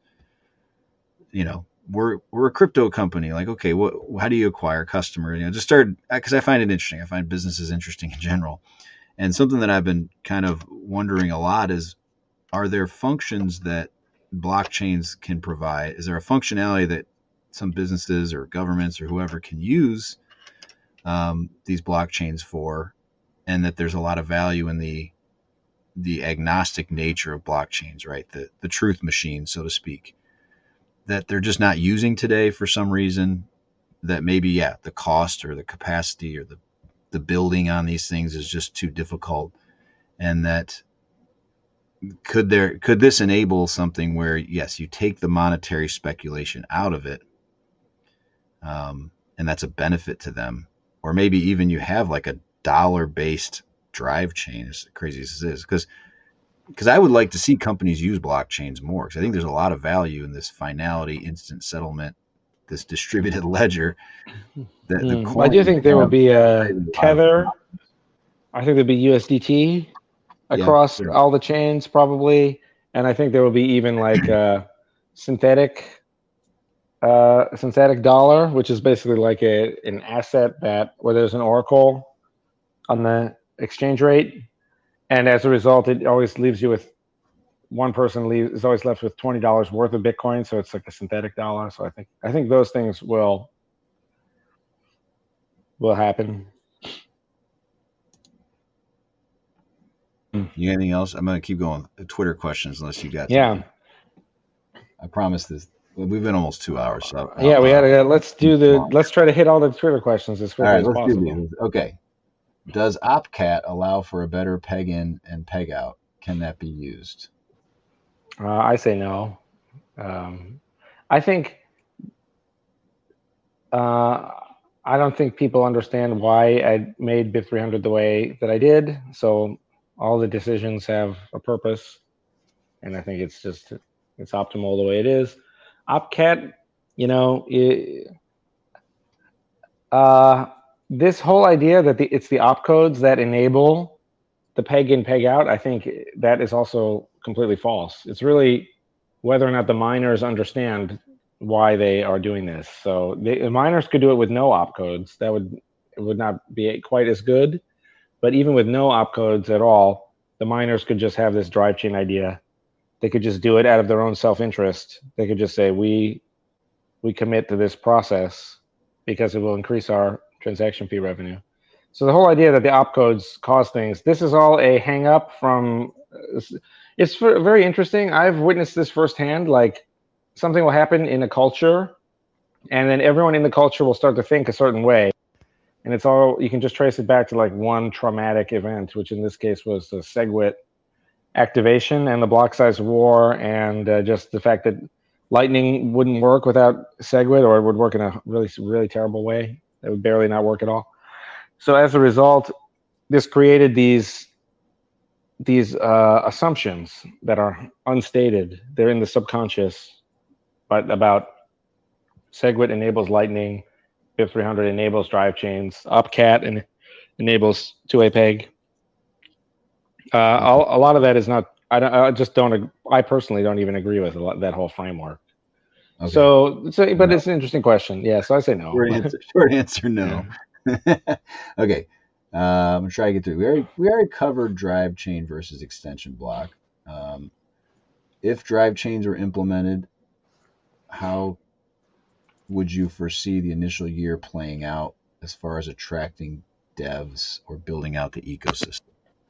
you know, we're we're a crypto company. Like, okay, what, how do you acquire customers? You know, just started because I find it interesting. I find businesses interesting in general. And something that I've been kind of wondering a lot is, are there functions that blockchains can provide? Is there a functionality that some businesses or governments or whoever can use um, these blockchains for, and that there's a lot of value in the the agnostic nature of blockchains, right? The the truth machine, so to speak, that they're just not using today for some reason, that maybe, yeah, the cost or the capacity or the the building on these things is just too difficult, and that could there could this enable something where, yes, you take the monetary speculation out of it, um, and that's a benefit to them, or maybe even you have like a dollar based drive chain, as crazy as this is, because because I would like to see companies use blockchains more, because I think there's a lot of value in this finality, instant settlement, this distributed ledger. That the mm. I do think there will be a Tether. I think there'll be U S D T across yeah, all the chains probably, and I think there will be even like a synthetic, uh, synthetic dollar, which is basically like a an asset that where there's an oracle on the exchange rate, and as a result, it always leaves you with one person leaves is always left with twenty dollars worth of Bitcoin, so it's like a synthetic dollar. So I think I think those things will will happen. You anything else? I'm gonna keep going. Twitter questions, unless you got. Yeah. Something. I promise this. We've been almost two hours, so. Yeah, we gotta. Let's do the. Let's try to hit all the Twitter questions as quickly all right, as let's possible. Do these. Okay. Does OpCat allow for a better peg in and peg out? Can that be used? Uh, I say no. Um, I think. Uh, I don't think people understand why I made B I P three hundred the way that I did. So all the decisions have a purpose, and I think it's just it's optimal the way it is. OpCat, you know, it, uh, this whole idea that the, it's the opcodes that enable the peg in, peg out, I think that is also completely false. It's really whether or not the miners understand why they are doing this. So the, the miners could do it with no opcodes. That would it would not be quite as good. But even with no opcodes at all, the miners could just have this drive chain idea. They could just do it out of their own self-interest. They could just say, we we commit to this process because it will increase our transaction fee revenue. So the whole idea that the opcodes cause things, this is all a hang up from, it's very interesting. I've witnessed this firsthand. Like something will happen in a culture and then everyone in the culture will start to think a certain way. And it's all, you can just trace it back to like one traumatic event, which in this case was the SegWit activation and the block size war, and uh, just the fact that Lightning wouldn't work without SegWit, or it would work in a really, really terrible way. It would barely not work at all. So as a result, this created these, these uh, assumptions that are unstated. They're in the subconscious, but about SegWit enables Lightning, B I P three hundred enables drive chains, OpCat and enables two-way peg. Uh, a, a lot of that is not. I, don't, I just don't. I personally don't even agree with that whole framework. Okay. So, so, but no. It's an interesting question. Yeah, so I say no. Short answer, short answer no. Yeah. Okay, uh, I'm gonna try to get through. We already we already covered drive chain versus extension block. Um, if drive chains were implemented, how would you foresee the initial year playing out as far as attracting devs or building out the ecosystem?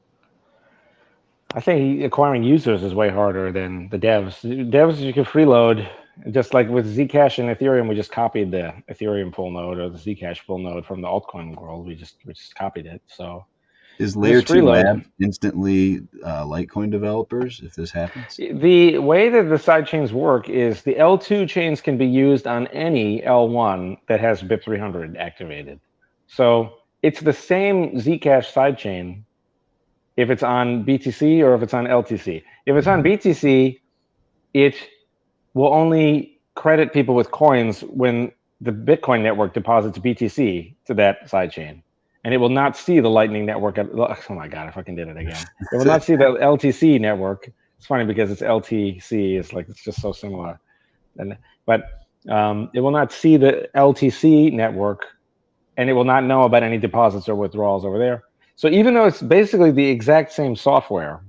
I think acquiring users is way harder than the devs. Devs, you can freeload, just like with Zcash and Ethereum, we just copied the Ethereum full node or the Zcash full node from the altcoin world. We just we just copied it. So is Layer two Lab instantly uh, Litecoin developers if this happens? The way that the sidechains work is the L two chains can be used on any L one that has B I P three hundred activated. So it's the same Zcash sidechain if it's on B T C or if it's on L T C. If it's on B T C, it will only credit people with coins when the Bitcoin network deposits B T C to that sidechain. And it will not see the Lightning network. At, oh my God, I fucking did it again. It will not see the L T C network. It's funny because it's L T C. It's like, it's just so similar. And, but um, it will not see the L T C network, and it will not know about any deposits or withdrawals over there. So even though it's basically the exact same software,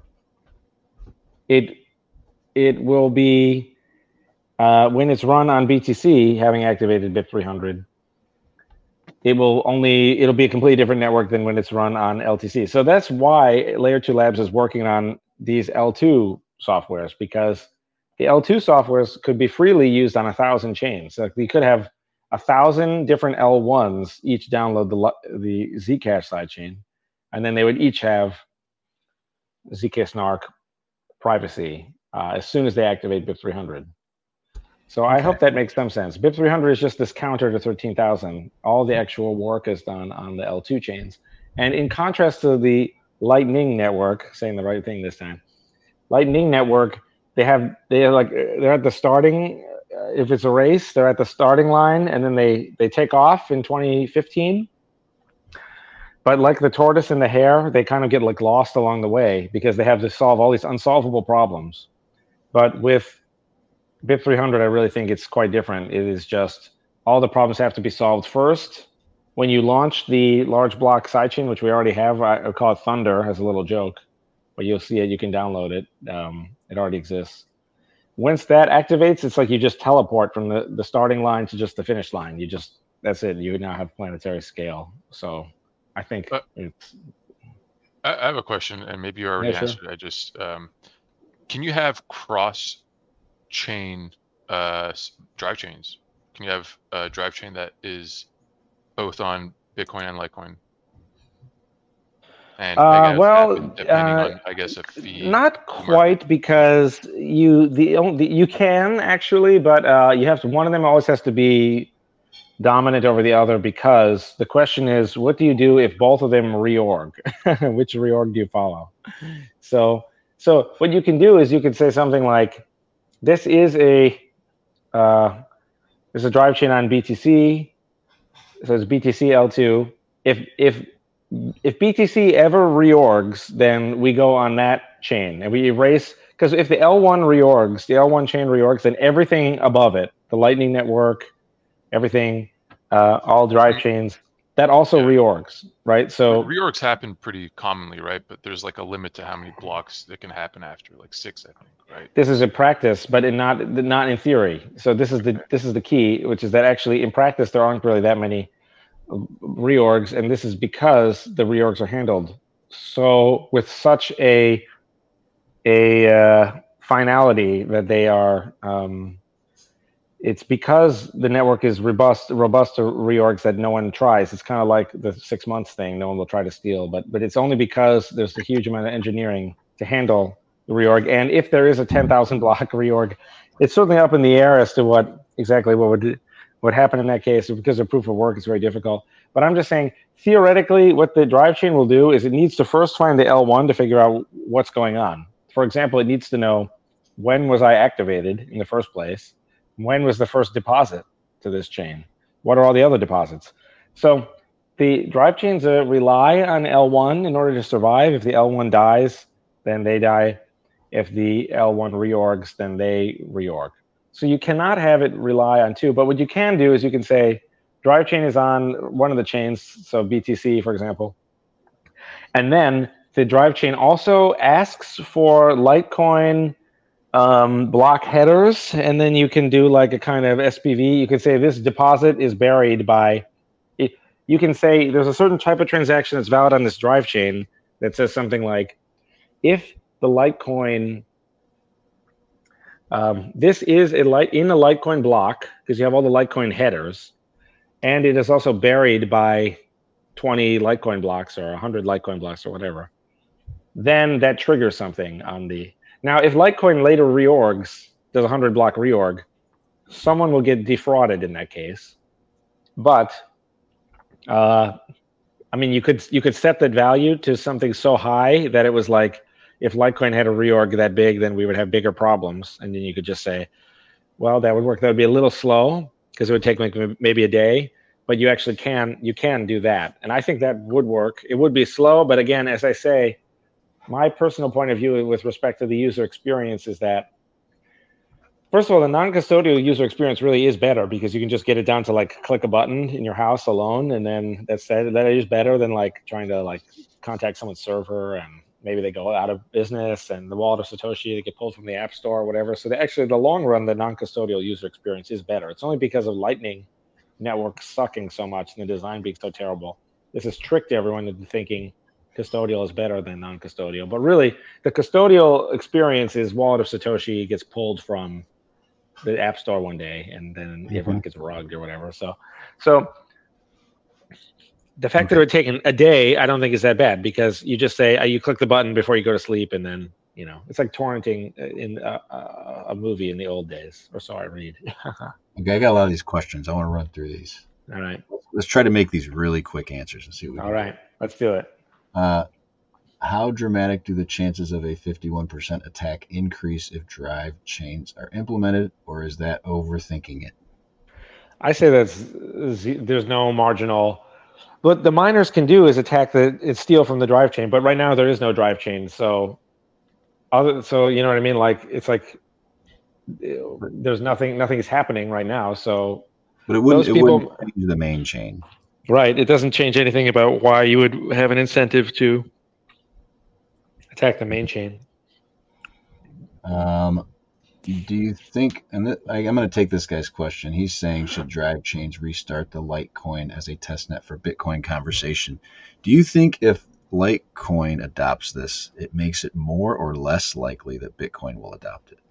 it it will be, uh, when it's run on B T C, having activated B I P three hundred, it will only, it'll be a completely different network than when it's run on L T C. So that's why Layer two Labs is working on these L two softwares, because the L two softwares could be freely used on a thousand chains. Like we could have a thousand different L ones each download the, the Zcash sidechain, and then they would each have zk-snark privacy uh, as soon as they activate B I P three hundred. So okay. I hope that makes some sense. B I P three hundred is just this counter to thirteen thousand. All the actual work is done on the L two chains. And in contrast to the Lightning network, saying the right thing this time, Lightning Network, they have they're like they're at the starting. Uh, if it's a race, they're at the starting line, and then they they take off in twenty fifteen. But like the tortoise and the hare, they kind of get like lost along the way because they have to solve all these unsolvable problems. But with B I P three hundred, I really think it's quite different. It is just all the problems have to be solved first. When you launch the large block sidechain, which we already have, I call it Thunder as a little joke, but you'll see it, you can download it. Um, it already exists. Once that activates, it's like you just teleport from the, the starting line to just the finish line. You just, that's it. You now have planetary scale. So I think uh, it's. I have a question, and maybe you already Yeah, answered sure. it. I just, um, can you have cross chain uh, drive chains? Can you have a drive chain that is both on Bitcoin and Litecoin? And Uh, I guess well, depending uh, on, I guess, a fee. not market. quite, because you the only you can actually, but uh, you have to. One of them always has to be dominant over the other, because the question is, what do you do if both of them reorg? Which reorg do you follow? So, so what you can do is you can say something like, "This is a uh, there's a drive chain on B T C. So it's B T C L two. If if if B T C ever reorgs, then we go on that chain and we erase, because if the L one reorgs, the L one chain reorgs, then everything above it, the Lightning Network, everything, uh, all drive chains, that also Yeah. reorgs, right? So reorgs happen pretty commonly, right? But there's like a limit to how many blocks that can happen after, like six, I think, right? this is a practice, but in not not in theory. So this is the this is the key, which is that actually in practice there aren't really that many reorgs, and this is because the reorgs are handled so with such a a uh, finality that they are. Um, it's because the network is robust, robust to reorgs that no one tries. It's kind of like the six months thing. No one will try to steal, but but it's only because there's a huge amount of engineering to handle the reorg. And if there is a ten thousand block reorg, it's certainly up in the air as to what exactly what would what happened in that case, because the proof of work is very difficult. But I'm just saying, theoretically, what the drive chain will do is it needs to first find the L one to figure out what's going on. For example, it needs to know, when was I activated in the first place? When was the first deposit to this chain? What are all the other deposits? So the drive chains uh, rely on L one in order to survive. If the L one dies, then they die. If the L one reorgs, then they reorg. So you cannot have it rely on two. But what you can do is you can say, drive chain is on one of the chains, so B T C, for example. And then the drive chain also asks for Litecoin um, block headers, and then you can do like a kind of S P V. You can say this deposit is buried by, it, you can say there's a certain type of transaction that's valid on this drive chain that says something like, if the Litecoin, um, this is a light in a Litecoin block, because you have all the Litecoin headers, and it is also buried by twenty Litecoin blocks or one hundred Litecoin blocks or whatever, then that triggers something on the. Now, if Litecoin later reorgs, does a one hundred block reorg, someone will get defrauded in that case. But, uh, I mean, you could you could set that value to something so high that it was like, if Litecoin had a reorg that big, then we would have bigger problems. And then you could just say, well, that would work. That would be a little slow, because it would take maybe a day, but you actually can you can do that. And I think that would work. It would be slow, but again, as I say, my personal point of view with respect to the user experience is that, first of all, the non-custodial user experience really is better, because you can just get it down to like click a button in your house alone, and then that's that. That is better than like trying to like contact someone's server, and maybe they go out of business, and the wallet of Satoshi, they get pulled from the App Store or whatever. So they actually, the long run, the non-custodial user experience is better. It's only because of Lightning Network sucking so much and the design being so terrible. This has tricked everyone into thinking custodial is better than non-custodial. But really, the custodial experience is wallet of Satoshi gets pulled from the App Store one day, and then mm-hmm. everyone gets rugged or whatever. So, so the fact okay. that it would take a day, I don't think is that bad, because you just say, uh, you click the button before you go to sleep, and then, you know, it's like torrenting in a, a, a movie in the old days, or so I read. Okay, I got a lot of these questions. I want to run through these. All right. Let's try to make these really quick answers and see what we All can right, do. Let's do it. Uh, how dramatic do the chances of a fifty-one percent attack increase if drive chains are implemented, or is that overthinking it? I say that's there's no marginal. What the miners can do is attack the it's steal from the drive chain, but right now there is no drive chain. So, other so you know what I mean? Like it's like there's nothing nothing is happening right now. So, but it wouldn't, those people, it wouldn't change the main chain, right? It doesn't change anything about why you would have an incentive to attack the main chain. Um, do you think? And th- I, I'm going to take this guy's question. He's saying, should drive chains restart the Litecoin as a testnet for Bitcoin conversation? Do you think if Litecoin adopts this, it makes it more or less likely that Bitcoin will adopt it?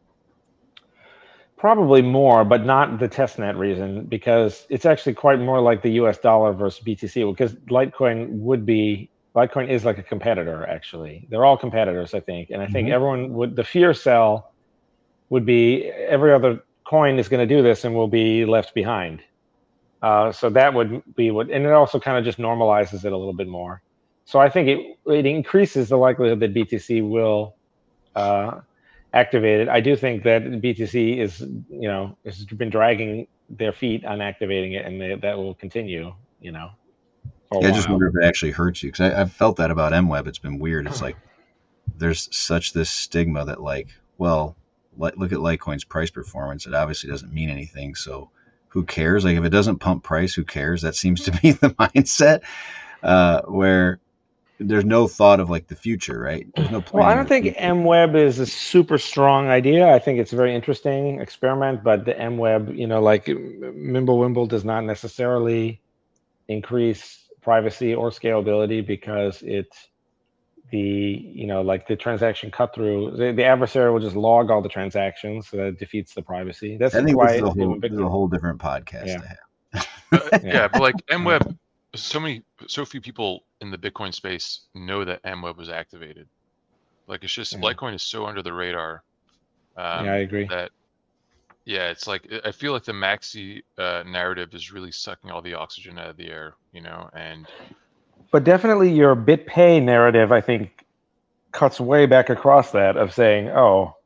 Probably more, but not the testnet reason, because it's actually quite more like the U S dollar versus B T C, because Litecoin would be, Litecoin is like a competitor, actually. They're all competitors, I think. And I think Mhm. everyone would, the fear cell would be every other coin is going to do this and will be left behind. Uh, so that would be what, and it also kind of just normalizes it a little bit more. So I think it, it increases the likelihood that B T C will uh, activate it. I do think that B T C is, you know, has been dragging their feet on activating it, and they, that will continue, you know. for a Yeah, I just while. wonder if it actually hurts you, because I've felt that about M Web. It's been weird. It's like there's such this stigma that, like, well, let, look at Litecoin's price performance. It obviously doesn't mean anything, so who cares? Like, if it doesn't pump price, who cares? That seems to be the mindset, uh, where there's no thought of like the future, right? There's no Well, I planning don't of the think future. M Web is a super strong idea. I think it's a very interesting experiment, but the M Web, you know, like Mimblewimble does not necessarily increase privacy or scalability because it, the, you know, like the transaction cut through, the, the adversary will just log all the transactions, so that defeats the privacy. That's I think why this is a it's whole doing this is a Bitcoin. whole different podcast Yeah. to have. Uh, yeah. Yeah. but like M Web, so many, so few people in the Bitcoin space know that M Web was activated. Like it's just Yeah. Litecoin is so under the radar. Um, Yeah, I agree. That yeah, it's like I feel like the maxi uh, narrative is really sucking all the oxygen out of the air, you know. And But definitely your BitPay narrative, I think, cuts way back across that of saying, oh,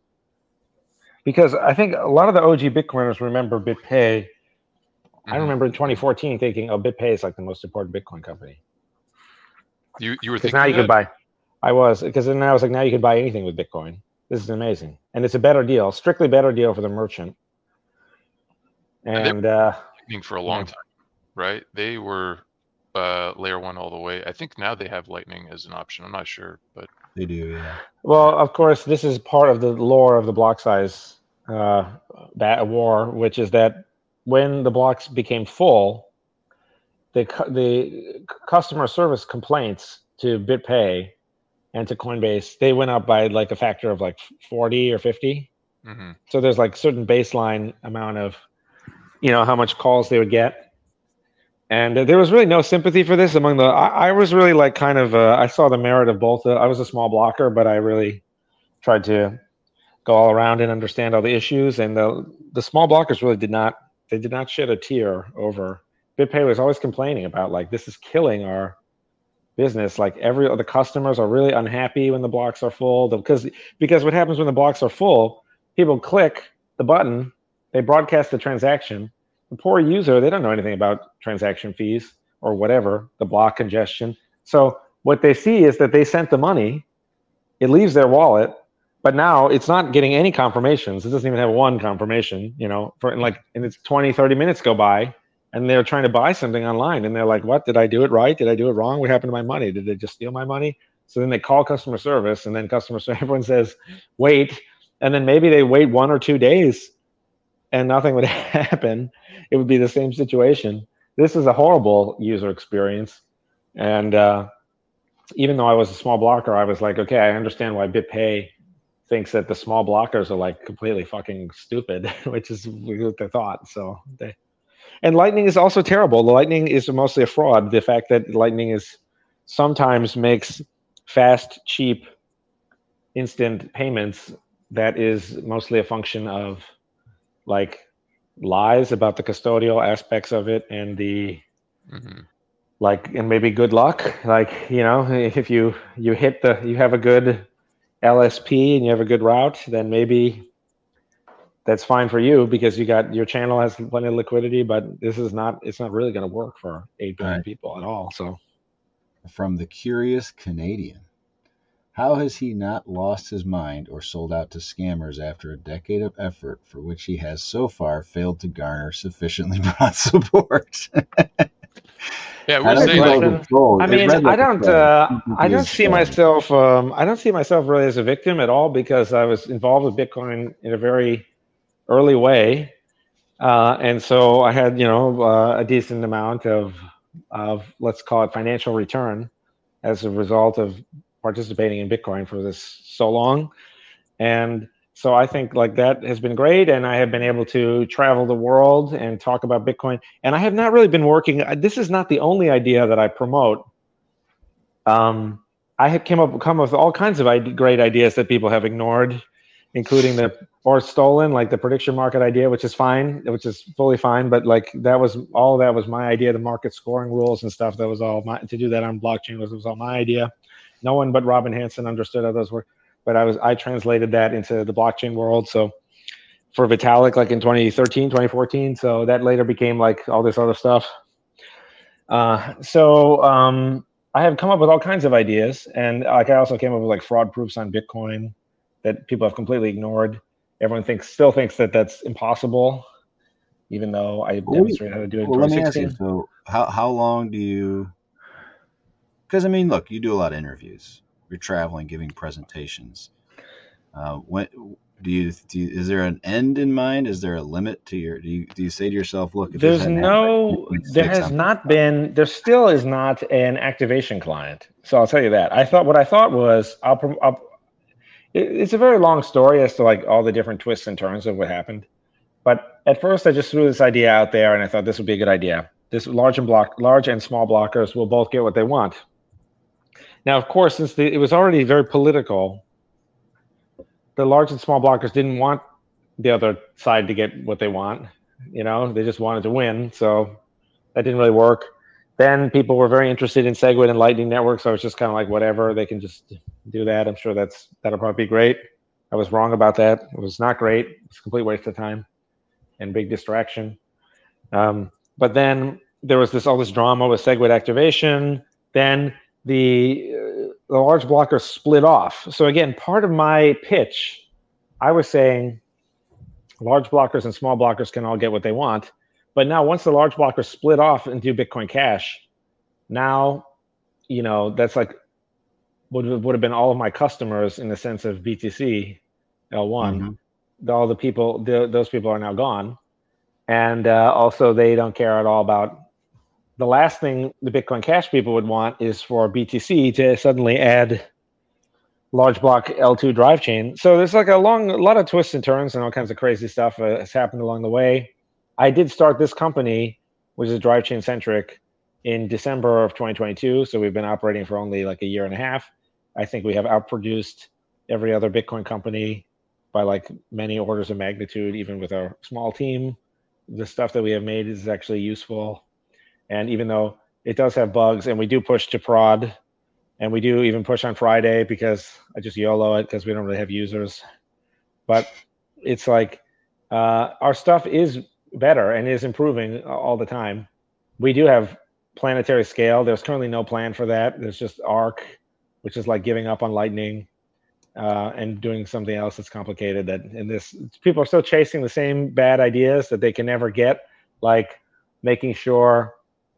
because I think a lot of the O G Bitcoiners remember BitPay. I Mhm. remember in twenty fourteen thinking, oh, BitPay is like the most important Bitcoin company. you you were Because thinking now you that? could buy, I was, because then I was like, now you could buy anything with Bitcoin. This is amazing. And it's a better deal, strictly better deal for the merchant. And they And, uh, Lightning for a long yeah. time, right? They were uh, layer one all the way. I think now they have Lightning as an option. I'm not sure, but They do, yeah. well, of course, this is part of the lore of the block size uh, that war, which is that when the blocks became full, the cu- the customer service complaints to BitPay and to Coinbase, they went up by like a factor of like forty or fifty. mhm. So there's like certain baseline amount of, you know, how much calls they would get. And uh, there was really no sympathy for this among the, I, I was really like kind of, uh, I saw the merit of both. Uh, I was a small blocker, but I really tried to go all around and understand all the issues. And the, the small blockers really did not, they did not shed a tear over. BitPay was always complaining about like, this is killing our business. Like every the customers are really unhappy when the blocks are full, because because what happens when the blocks are full, people click the button, they broadcast the transaction. The poor user, they don't know anything about transaction fees or whatever, the block congestion. So what they see is that they sent the money, it leaves their wallet, but now it's not getting any confirmations. It doesn't even have one confirmation, you know, for and like and it's twenty, thirty minutes go by and they're trying to buy something online and they're like, what, did I do it right? Did I do it wrong? What happened to my money? Did they just steal my money? So then they call customer service, and then customer service, everyone says, wait. And then maybe they wait one or two days and nothing would happen. It would be the same situation. This is a horrible user experience. And uh, even though I was a small blocker, I was like, okay, I understand why BitPay thinks that the small blockers are like completely fucking stupid, which is what they thought. So they, and Lightning is also terrible. The Lightning is mostly a fraud. The fact that Lightning is sometimes makes fast, cheap, instant payments, that is mostly a function of like lies about the custodial aspects of it and the Mhm. like, and maybe good luck. Like, you know, if you you hit the you have a good L S P and you have a good route, then maybe that's fine for you because you got your channel has plenty of liquidity. But this is not it's not really going to work for eight billion Right. people at all. So From the Curious Canadian. How has he not lost his mind or sold out to scammers after a decade of effort for which he has so far failed to garner sufficiently broad support? Yeah, I we're don't saying think I like, was told. I It mean, read I like a don't, troll. uh, I He don't is see trolling. myself, um, I don't see myself really as a victim at all because I was involved with Bitcoin in a very early way, uh, and so I had, you know, uh, a decent amount of, of let's call it financial return as a result of participating in Bitcoin for this so long, and so I think like that has been great, and I have been able to travel the world and talk about Bitcoin, and I have not really been working. This is not the only idea that I promote. Um, I had came up come up with all kinds of ide- great ideas that people have ignored, including the or stolen, like the prediction market idea, which is fine, which is fully fine. But like that was all that was my idea. The market scoring rules and stuff. That was all my to do that on blockchain was was all my idea. No one but Robin Hanson understood how those were. But I was I translated that into the blockchain world. So for Vitalik, like in twenty thirteen, twenty fourteen. So that later became like all this other stuff. Uh, so. Um, I have come up with all kinds of ideas, and like I also came up with like fraud proofs on Bitcoin that people have completely ignored. Everyone thinks still thinks that that's impossible, even though I Well, demonstrated how to do it in well, let me ask you. twenty sixteen. So, how how long do you? Because I mean, look, you do a lot of interviews. You're traveling, giving presentations. Uh, when do you, do you? Is there an end in mind? Is there a limit to your? Do you do you say to yourself, look, if this There's hadn't happened by no, there twenty-six, has I'm not been, there still is not an activation client. So I'll tell you that. I thought what I thought was, I'll, prom- I'll it- it's a very long story as to like all the different twists and turns of what happened. But at first, I just threw this idea out there, and I thought this would be a good idea. This large and block, large and small blockers will both get what they want. Now, of course, since the, it was already very political, the large and small blockers didn't want the other side to get what they want. You know, they just wanted to win. So that didn't really work. Then people were very interested in SegWit and Lightning Network, so I was just kind of like, whatever, they can just do that. I'm sure that's that'll probably be great. I was wrong about that. It was not great. It's a complete waste of time and big distraction. Um, but then there was this all this drama with SegWit activation. Then the uh, the large blockers split off. So again, part of my pitch, I was saying large blockers and small blockers can all get what they want. But now once the large blockers split off into Bitcoin Cash, now, you know, that's like would, would have been all of my customers in the sense of B T C L one. Mm-hmm. All the people, the, those people are now gone. And uh, also they don't care at all about, the last thing the Bitcoin Cash people would want is for B T C to suddenly add large block L two drive chain. So there's like a long, a lot of twists and turns and all kinds of crazy stuff uh, has happened along the way. I did start this company, which is drive chain centric, in December of twenty twenty-two. So we've been operating for only like a year and a half. I think we have outproduced every other Bitcoin company by like many orders of magnitude, even with our small team. The stuff that we have made is actually useful. And even though it does have bugs, and we do push to prod, and we do even push on Friday because I just YOLO it because we don't really have users. But it's like uh, our stuff is better and is improving all the time. We do have planetary scale. There's currently no plan for that. There's just ARC, which is like giving up on Lightning uh, and doing something else that's complicated. That and this people are still chasing the same bad ideas that they can never get, like making sure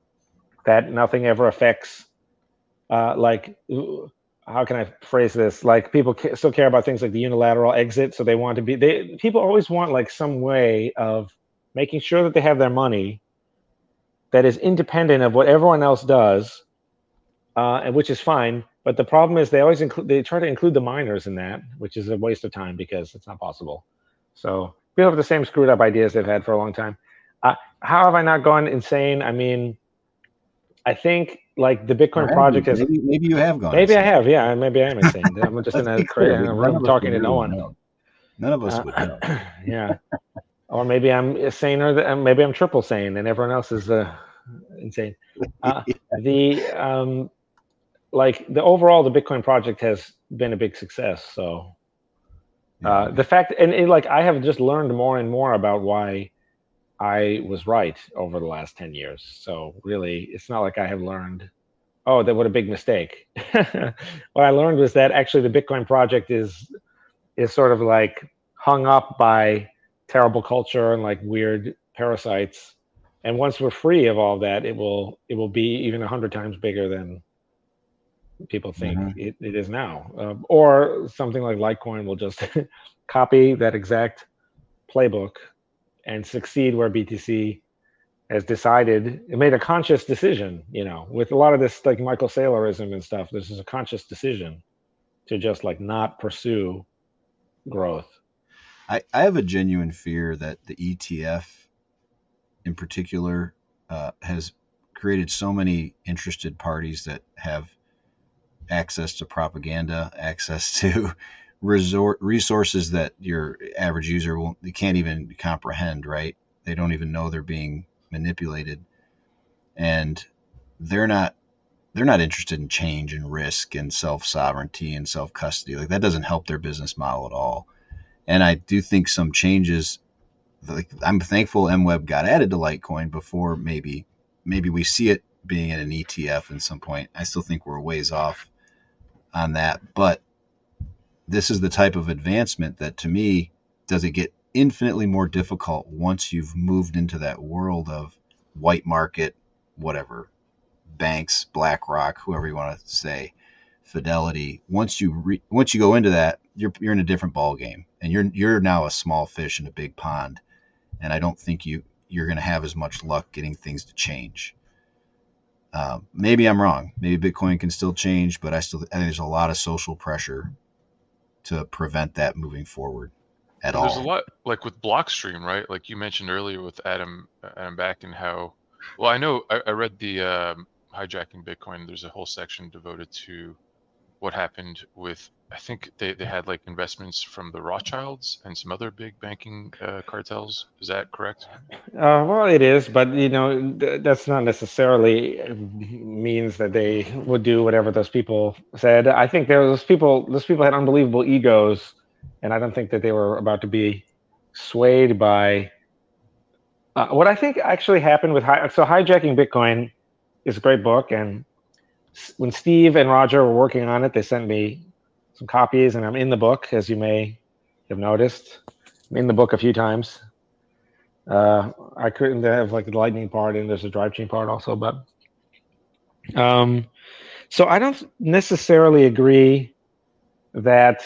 that nothing ever affects. Uh, like, how can I phrase this? Like, people ca- still care about things like the unilateral exit, so they want to be. They people always want like some way of making sure that they have their money that is independent of what everyone else does, uh, and which is fine. But the problem is they always include. They try to include the miners in that, which is a waste of time because it's not possible. So people have the same screwed up ideas they've had for a long time. Uh, how have I not gone insane? I mean, I think like the Bitcoin Or project you? has. Maybe, maybe you have gone. Maybe insane. I have. Yeah, maybe I am insane. I'm just in a, clear. in a None room of us talking would to no really one. know. None of us Uh, would know. Yeah. Or maybe I'm saner. Than, maybe I'm triple sane, and everyone else is uh, insane. Uh, the um, like the overall, the Bitcoin project has been a big success. So uh, Yeah. the fact, and it, like I have just learned more and more about why I was right over the last ten years. So really, it's not like I have learned, oh, that what a big mistake. What I learned was that actually the Bitcoin project is is sort of like hung up by terrible culture and like weird parasites. And once we're free of all that, it will it will be even a hundred times bigger than people think Mhm. it, it is now. Um, or something like Litecoin will just copy that exact playbook and succeed where B T C has decided. It made a conscious decision, you know, with a lot of this like Michael Saylorism and stuff. This is a conscious decision to just like not pursue growth. I, I have a genuine fear that the E T F in particular uh, has created so many interested parties that have access to propaganda, access to resort resources that your average user won't, they can't even comprehend, right? They don't even know they're being manipulated. And they're not they're not interested in change and risk and self-sovereignty and self-custody. Like that doesn't help their business model at all. And I do think some changes, like I'm thankful M W E B got added to Litecoin before maybe maybe we see it being in an E T F at some point. I still think we're a ways off on that, but this is the type of advancement that to me does it get infinitely more difficult once you've moved into that world of white market, whatever, banks, BlackRock, whoever you want to say, Fidelity. Once you re, once you go into that, you're you're in a different ball game, and you're you're now a small fish in a big pond. And I don't think you you're going to have as much luck getting things to change. Um, maybe I'm wrong. Maybe Bitcoin can still change, but I still I think there's a lot of social pressure to prevent that moving forward at There's all. a lot like with Blockstream, right? Like you mentioned earlier with Adam Adam Back and how. Well, I know I, I read the um, hijacking Bitcoin. There's a whole section devoted to what happened with. I think they, they had like investments from the Rothschilds and some other big banking uh, cartels. Is that correct? Uh, well, it is, but you know th- that's not necessarily means that they would do whatever those people said. I think there those people those people had unbelievable egos, and I don't think that they were about to be swayed by uh, what I think actually happened with hi- so hijacking Bitcoin is a great book, and s- when Steve and Roger were working on it, they sent me some copies, and I'm in the book, as you may have noticed. I'm in the book a few times. Uh, I couldn't have like the lightning part, and there's a drive chain part also, but um, so I don't necessarily agree that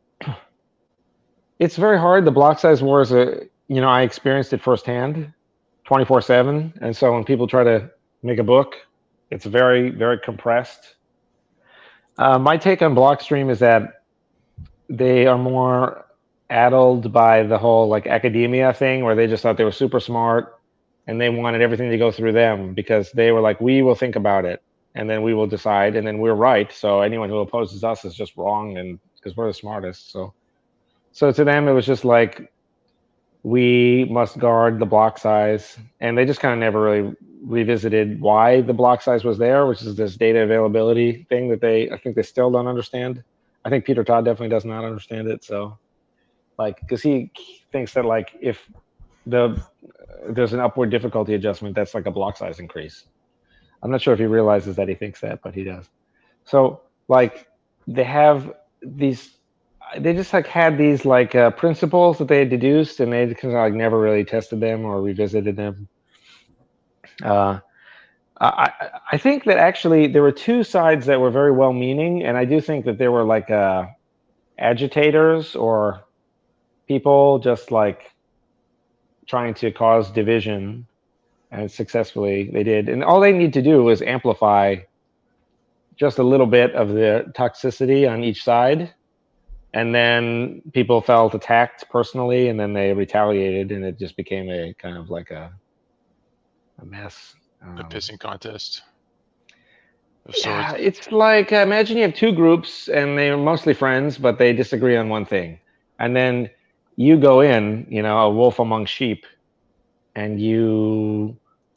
it's very hard. The block size war is a, you know, I experienced it firsthand, twenty-four seven, and so when people try to make a book, it's very, very compressed. Uh, my take on Blockstream is that they are more addled by the whole like academia thing, where they just thought they were super smart and they wanted everything to go through them because they were like, we will think about it and then we will decide, and then we're right. So anyone who opposes us is just wrong, and because we're the smartest. So, so to them, it was just like, we must guard the block size, and they just kind of never really revisited why the block size was there, which is this data availability thing that they, I think they still don't understand. I think Peter Todd definitely does not understand it. So, like, because he thinks that like if the there's an upward difficulty adjustment, that's like a block size increase. I'm not sure if he realizes that he thinks that, but he does. So, like, they have these. They just like had these like uh, principles that they had deduced, and they kind of like never really tested them or revisited them. Uh, I I think that actually there were two sides that were very well-meaning, and I do think that there were like uh, agitators or people just like trying to cause division, and successfully they did. And all they need to do is amplify just a little bit of the toxicity on each side. And then people felt attacked personally, and then they retaliated, and it just became a kind of like a a mess. Um, A pissing contest of yeah, sorts. it's like uh, imagine you have two groups, and they're mostly friends, but they disagree on one thing, and then you go in, you know, a wolf among sheep, and you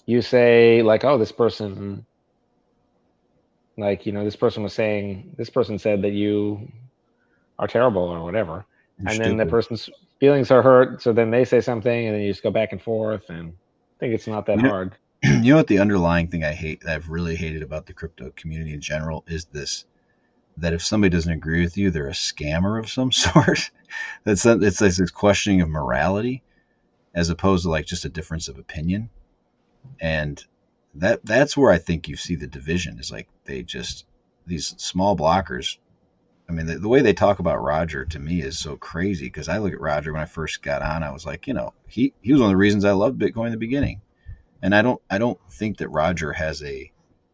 you say like, oh, this person, like, you know, this person was saying, this person said that you are terrible or whatever. You're and then the stupid. person's feelings are hurt. So then they say something and then you just go back and forth. And I think it's not that You know- hard. You know what the underlying thing I hate, that I've really hated about the crypto community in general, is this: that if somebody doesn't agree with you, they're a scammer of some sort. That's it's like this questioning of morality, as opposed to like just a difference of opinion. And that that's where I think you see the division. Is like they just these small blockers. I mean, the, the way they talk about Roger to me is so crazy, because I look at Roger when I first got on, I was like, you know, he he was one of the reasons I loved Bitcoin in the beginning. And I don't, I don't think that Roger has a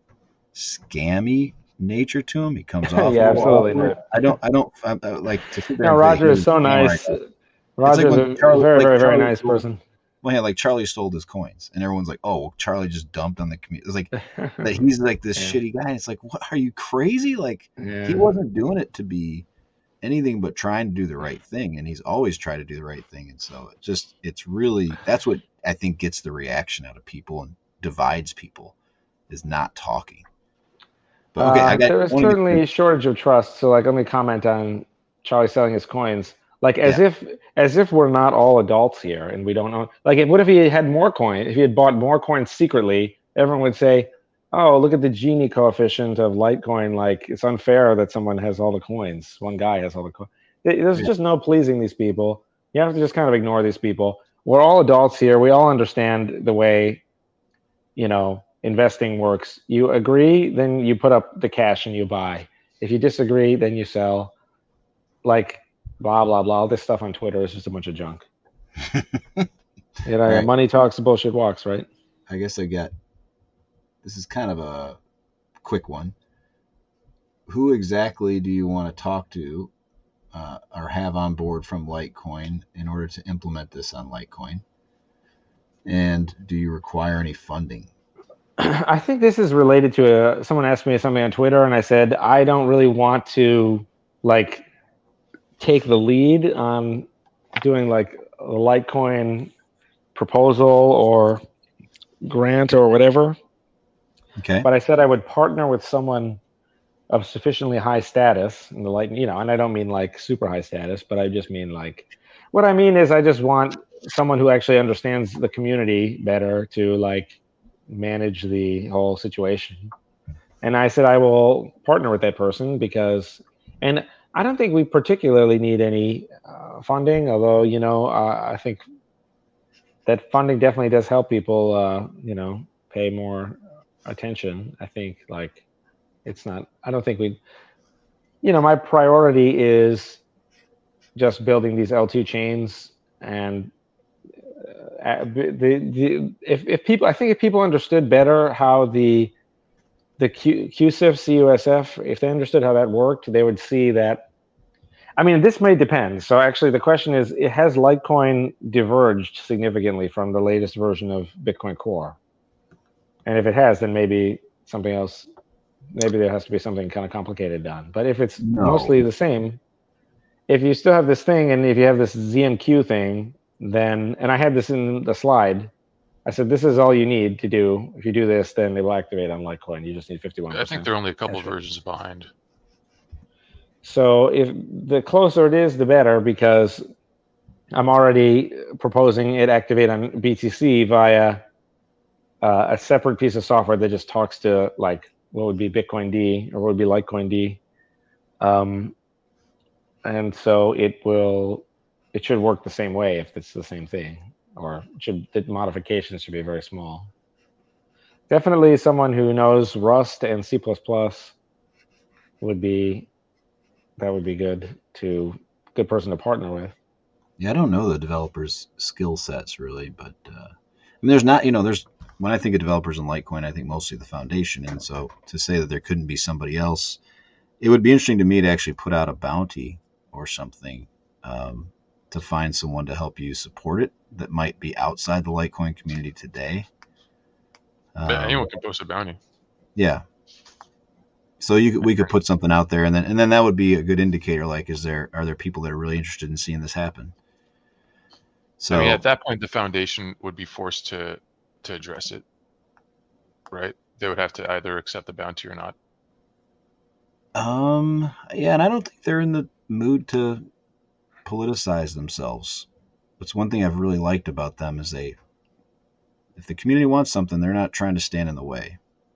scammy nature to him. He comes off. Yeah, a little absolutely awkward. not. I don't, I don't I, I, like to sit there. No, and say Roger he is was so a scammer. nice. Like Roger's when a Charlie- very, like very, very Charlie nice told- person. Well, yeah, like Charlie stole his coins, and everyone's like, "Oh, well, Charlie just dumped on the community." It's like that he's like this Yeah. shitty guy. And it's like, what? Are you crazy? Like Yeah. he wasn't doing it to be anything but trying to do the right thing, and he's always tried to do the right thing. And so it just, it's really, that's what I think gets the reaction out of people and divides people, is not talking. But okay, Uh, I got there is one of the- certainly a shortage of trust. So, like, let me comment on Charlie selling his coins. Like, as Yeah. if as if we're not all adults here and we don't know. Like, if, what if he had more coin? If he had bought more coins secretly, everyone would say, "Oh, look at the Gini coefficient of Litecoin. Like, it's unfair that someone has all the coins. One guy has all the coins." There's Yeah. just no pleasing these people. You have to just kind of ignore these people. We're all adults here. We all understand the way, you know, investing works. You agree, then you put up the cash and you buy. If you disagree, then you sell. Like, blah blah blah. All this stuff on Twitter is just a bunch of junk. You know, Right. money talks, bullshit walks, right? I guess I got, this is kind of a quick one. Who exactly do you want to talk to uh, or have on board from Litecoin in order to implement this on Litecoin? And do you require any funding? I think this is related to a, someone asked me something on Twitter, and I said I don't really want to like take the lead on doing like a Litecoin proposal or grant or whatever. Okay. But I said I would partner with someone of sufficiently high status in the light, you know, and I don't mean like super high status, but I just mean like, what I mean is I just want someone who actually understands the community better to like manage the whole situation. And I said I will partner with that person because, and I don't think we particularly need any uh, funding, although, you know, uh, I think that funding definitely does help people, uh, you know, pay more attention. I think like it's not, I don't think we, you know, my priority is just building these L two chains. And uh, the, the, if, if people, I think if people understood better how the, the Q, QSIF, C U S F, if they understood how that worked, they would see that. I mean, this may depend. So actually the question is, it has Litecoin diverged significantly from the latest version of Bitcoin Core? And if it has, then maybe something else, maybe there has to be something kind of complicated done. But if it's No. mostly the same, if you still have this thing and if you have this Z M Q thing, then, and I had this in the slide, I said, this is all you need to do. If you do this, then it will activate on Litecoin. You just need fifty-one percent. I think they're only a couple of That's right. versions behind. So if the closer it is, the better, because I'm already proposing it activate on B T C via uh, a separate piece of software that just talks to like what would be Bitcoin D or what would be Litecoin D. Um, and so it will, it should work the same way if it's the same thing, or it should, the modifications should be very small. Definitely someone who knows Rust and C plus plus would be, that would be good to, good person to partner with. Yeah, I don't know the developers' skill sets really, but uh, I mean, there's not, you know, there's, when I think of developers in Litecoin, I think mostly the foundation. And so to say that there couldn't be somebody else, it would be interesting to me to actually put out a bounty or something um, to find someone to help you support it that might be outside the Litecoin community today. But Um, anyone can post a bounty. Yeah. So you could, we could put something out there, and then and then that would be a good indicator. Like, is there are there people that are really interested in seeing this happen? So I mean, at that point, the foundation would be forced to to address it. right? They would have to either accept the bounty or not. Um, yeah, and I don't think they're in the mood to politicize themselves. That's one thing I've really liked about them is they, if the community wants something, they're not trying to stand in the way.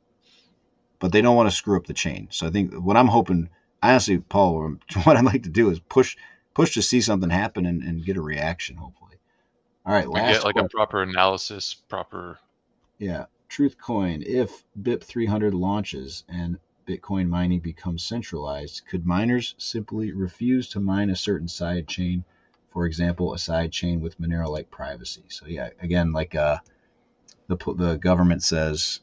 But they don't want to screw up the chain. So I think what I'm hoping, honestly, Paul, what I'd like to do is push push to see something happen and, and get a reaction, hopefully. All right, We last get like question. a proper analysis, proper. Yeah, Truth Coin. If B I P three hundred launches and Bitcoin mining becomes centralized, could miners simply refuse to mine a certain side chain? For example, a side chain with Monero-like privacy. So yeah, again, like uh, the the government says,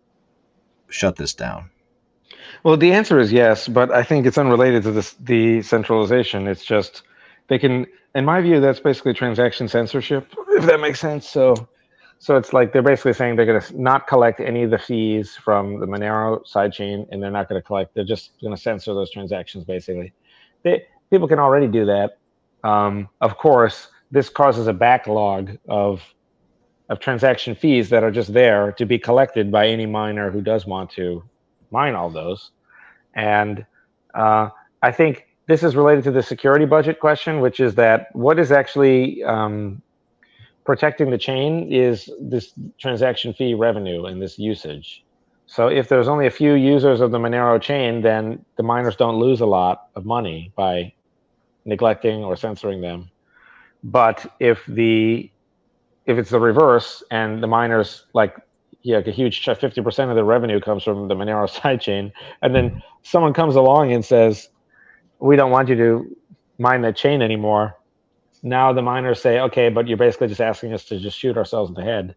shut this down. Well, the answer is yes, but I think it's unrelated to this decentralization. It's just they can, in my view, that's basically transaction censorship, if that makes sense. So, so it's like they're basically saying they're going to not collect any of the fees from the Monero sidechain, and they're not going to collect. They're just going to censor those transactions, basically. They, people can already do that. Um, of course, this causes a backlog of of transaction fees that are just there to be collected by any miner who does want to mine all those. And uh, I think this is related to the security budget question, which is that what is actually um, protecting the chain is this transaction fee revenue and this usage. So if there's only a few users of the Monero chain, then the miners don't lose a lot of money by neglecting or censoring them. But if the if it's the reverse and the miners, like, yeah, like a huge fifty percent of the revenue comes from the Monero sidechain, and then someone comes along and says, we don't want you to mine that chain anymore. Now the miners say, okay, but you're basically just asking us to just shoot ourselves in the head.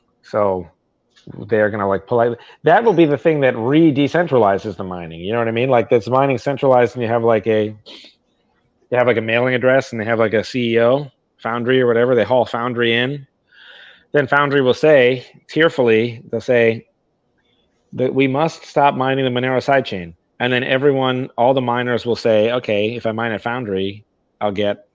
So they're going to like politely, that will be the thing that re-decentralizes the mining. You know what I mean? Like this mining centralized and you have like a, you have like a mailing address and they have like a C E O, Foundry or whatever. They haul Foundry in. Then Foundry will say, tearfully, they'll say that we must stop mining the Monero sidechain. And then everyone, all the miners will say, okay, if I mine at Foundry, I'll get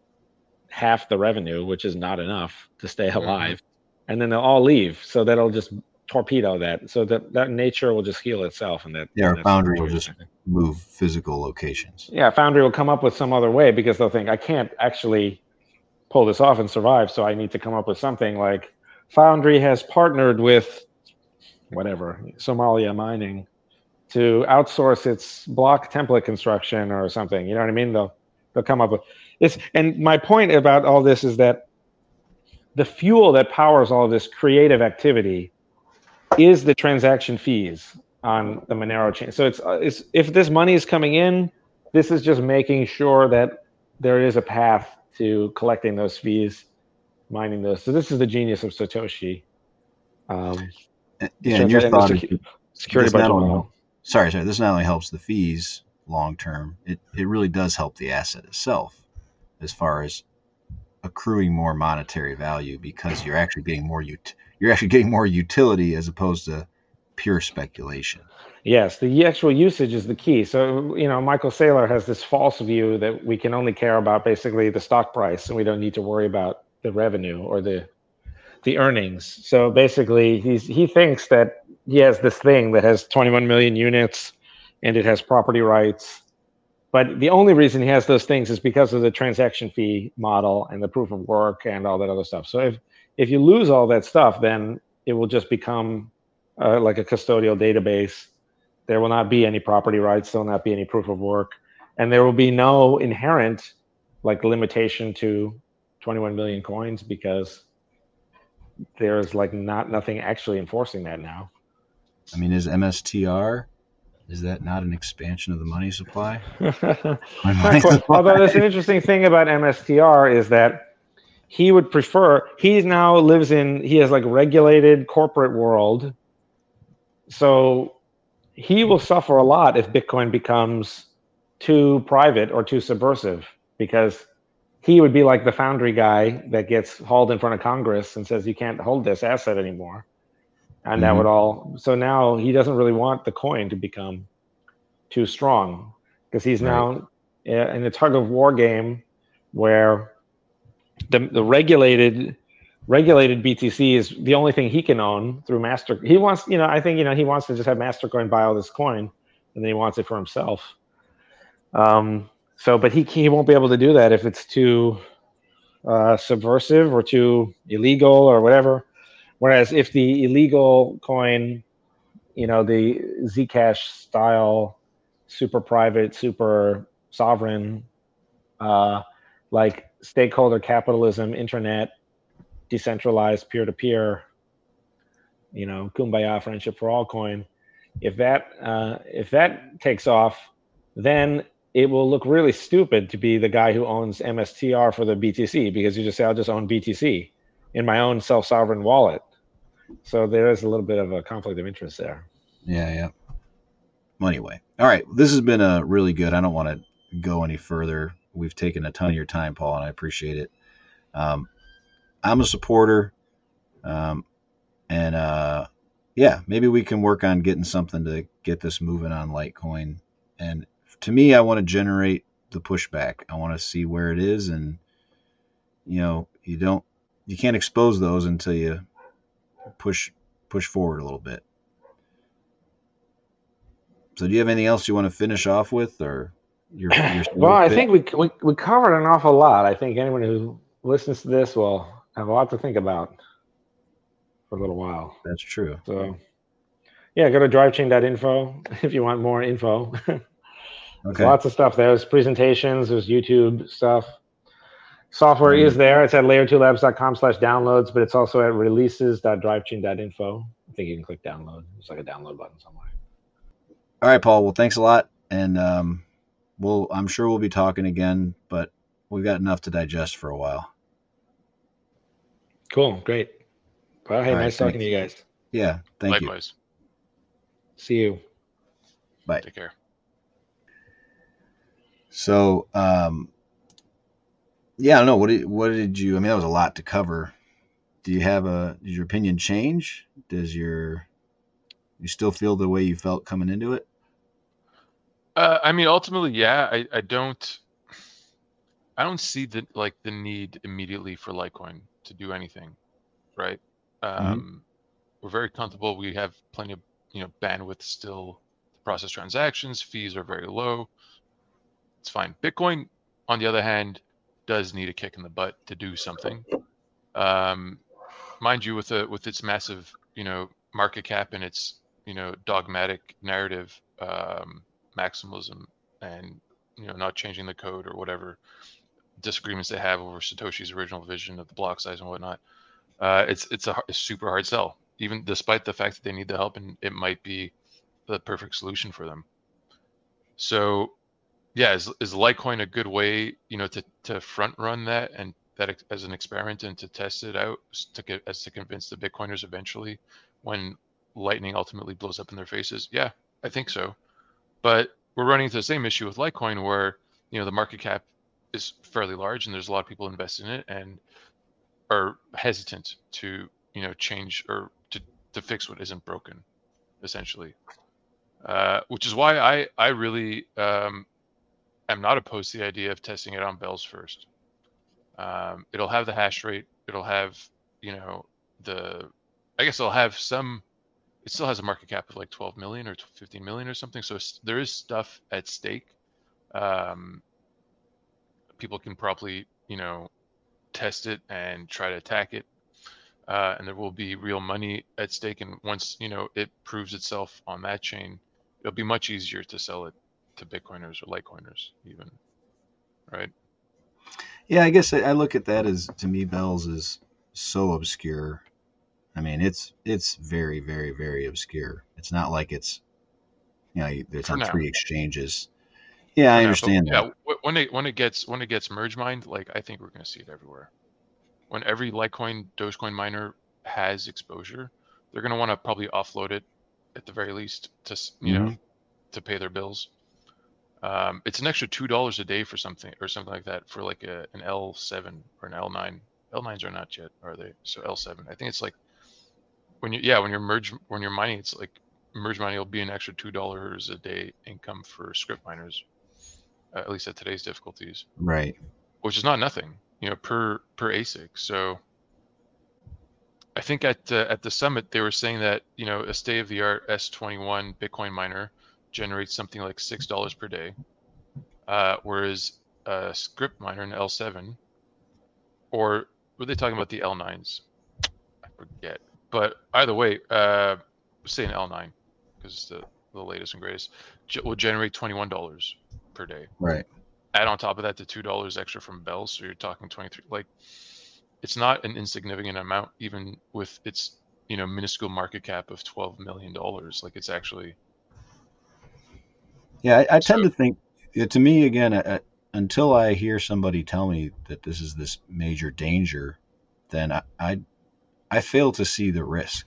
half the revenue, which is not enough to stay alive. Mm-hmm. And then they'll all leave. So that'll just torpedo that. So that, that nature will just heal itself. And that yeah, and Foundry will just move physical locations. Yeah, Foundry will come up with some other way because they'll think, I can't actually pull this off and survive, so I need to come up with something like Foundry has partnered with whatever, Somalia Mining, to outsource its block template construction or something. You know what I mean? They'll they'll come up with this. And my point about all this is that the fuel that powers all of this creative activity is the transaction fees on the Monero chain. So it's, it's if this money is coming in, this is just making sure that there is a path to collecting those fees, mining those. So this is the genius of Satoshi. Um, yeah, and your thought is security budget model. Sorry, sorry. This not only helps the fees long term, it, it really does help the asset itself as far as accruing more monetary value because you're actually getting more ut- you're actually getting more utility as opposed to pure speculation. Yes, the actual usage is the key. So, you know, Michael Saylor has this false view that we can only care about basically the stock price and we don't need to worry about the revenue or the the earnings. So basically, he's he thinks that he has this thing that has twenty-one million units and it has property rights. But the only reason he has those things is because of the transaction fee model and the proof of work and all that other stuff. So if, if you lose all that stuff, then it will just become uh, like a custodial database. There will not be any property rights. There will not be any proof of work. And there will be no inherent like limitation to twenty-one million coins because there's like not nothing actually enforcing that now. I mean, is M S T R, is that not an expansion of the money supply? money supply. Although there's an interesting thing about M S T R is that he would prefer, he now lives in, he has like regulated corporate world. So he will suffer a lot if Bitcoin becomes too private or too subversive, because he would be like the Foundry guy that gets hauled in front of Congress and says, you can't hold this asset anymore. And mm-hmm. that would all, so now he doesn't really want the coin to become too strong because he's right. now in a tug of war game where the, the regulated regulated B T C is the only thing he can own through Master. He wants, you know, I think, you know, he wants to just have Mastercoin buy all this coin, and then he wants it for himself. Um, so, but he he won't be able to do that if it's too uh, subversive or too illegal or whatever. Whereas if the illegal coin, you know, the Zcash style, super private, super sovereign, uh, like stakeholder capitalism, internet, decentralized, peer-to-peer, you know, kumbaya, friendship for all coin. If that uh, if that takes off, then it will look really stupid to be the guy who owns M S T R for the B T C, because you just say, I'll just own B T C in my own self-sovereign wallet. So there is a little bit of a conflict of interest there. Yeah, yeah. Well, anyway, all right. This has been a really good. I don't want to go any further. We've taken a ton of your time, Paul, and I appreciate it. Um, I'm a supporter, um, and uh, yeah, maybe we can work on getting something to get this moving on Litecoin. And to me, I want to generate the pushback. I want to see where it is, and you know, you don't, you can't expose those until you push push forward a little bit. So, do you have anything else you want to finish off with, or your? your well, I think we, we we covered an awful lot. I think anyone who listens to this will have a lot to think about for a little while. That's true. So, yeah, go to drivechain dot info if you want more info. There's Okay. lots of stuff there. There's presentations. There's YouTube stuff. Software mm-hmm. is there. It's at layer two labs dot com slash downloads, but it's also at releases dot drivechain dot info. I think you can click download. There's like a download button somewhere. All right, Paul. Well, thanks a lot. And um, we'll, I'm sure we'll be talking again, but we've got enough to digest for a while. Cool. Great. Well, hey, All nice right, talking to you guys. Yeah. Thank Likewise. you. See you. Bye. Take care. So, um, yeah, I don't know. What did, what did you, I mean, that was a lot to cover. Do you have a, did your opinion change? Does your, you still feel the way you felt coming into it? Uh, I mean, ultimately, yeah. I, I don't, I don't see the like the need immediately for Litecoin to do anything, right? Um, mm-hmm. We're very comfortable. We have plenty of you know bandwidth still to process transactions. Fees are very low. It's fine. Bitcoin, on the other hand, does need a kick in the butt to do something. Um, mind you, with a with its massive you know market cap and its you know dogmatic narrative, um, maximalism, and you know not changing the code or whatever disagreements they have over Satoshi's original vision of the block size and whatnot. Uh, it's it's a, a super hard sell, even despite the fact that they need the help and it might be the perfect solution for them. So, yeah, is is Litecoin a good way, you know, to to front run that and that as an experiment and to test it out to get as to convince the Bitcoiners eventually when Lightning ultimately blows up in their faces? Yeah, I think so. But we're running into the same issue with Litecoin where, you know, the market cap is fairly large and there's a lot of people invested in it and are hesitant to, you know, change or to, to fix what isn't broken, essentially. Uh, which is why I, I really um, am not opposed to the idea of testing it on Bells first. Um, it'll have the hash rate. It'll have, you know, the, I guess it'll have some, it still has a market cap of like twelve million or fifteen million or something. So there is stuff at stake. Um, people can probably, you know, test it and try to attack it. Uh, and there will be real money at stake. And once, you know, it proves itself on that chain, it'll be much easier to sell it to Bitcoiners or Litecoiners even, right? Yeah, I guess I, I look at that as, to me, Bells is so obscure. I mean, it's it's very, very, very obscure. It's not like it's, you know, it's on three exchanges. Yeah, I understand that. Yeah, when it when it gets when it gets merge mined, like I think we're going to see it everywhere. When every Litecoin, Dogecoin miner has exposure, they're going to want to probably offload it at the very least to you mm-hmm. know to pay their bills. Um, it's an extra two dollars a day for something or something like that for like a, an L seven or an L nine. L nines are not yet, are they? So L seven. I think it's like when you yeah when you're merge when you're mining, it's like merge mining will be an extra two dollars a day income for script miners. Uh, at least at today's difficulties, right? Which is not nothing, you know, per per A S I C. So, I think at uh, at the summit they were saying that, you know, a state of the art S twenty-one Bitcoin miner generates something like six dollars per day, uh, whereas a script miner, an L seven, or were they talking about the L nines? I forget. But either way, uh, say an L nine because it's the, the latest and greatest, will generate twenty-one dollars per day. Right. Add on top of that the two dollars extra from Bell, so you're talking twenty-three. Like, it's not an insignificant amount, even with its, you know, minuscule market cap of twelve million dollars. Like, it's actually. Yeah, I, I tend So, to think, yeah, to me, again, I, until I hear somebody tell me that this is this major danger, then I I, I fail to see the risk.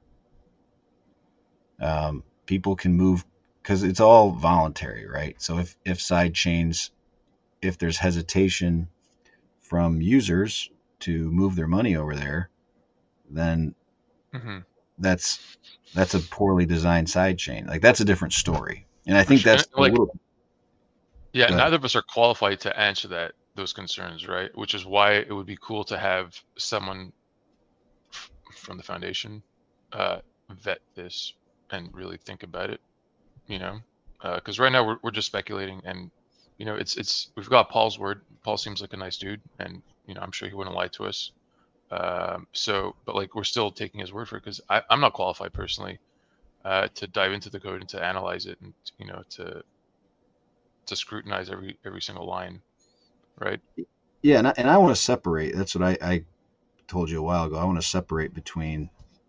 Um, people can move because it's all voluntary, right? So if if side chains, if there's hesitation from users to move their money over there, then mm-hmm. that's that's a poorly designed side chain. Like, that's a different story. And I For think sure. that's And, like, a little. yeah, Go ahead. neither of us are qualified to answer that those concerns, right? Which is why it would be cool to have someone f- from the foundation uh, vet this and really think about it, you know, because uh, right now we're we're just speculating, and you know, it's it's we've got Paul's word. Paul seems like a nice dude, and you know, I'm sure he wouldn't lie to us. Um, so, but like, we're still taking his word for it because I'm not qualified personally uh, to dive into the code and to analyze it, and you know, to to scrutinize every every single line, right? Yeah, and I, and I want to separate. That's what I, I told you a while ago. I want to separate between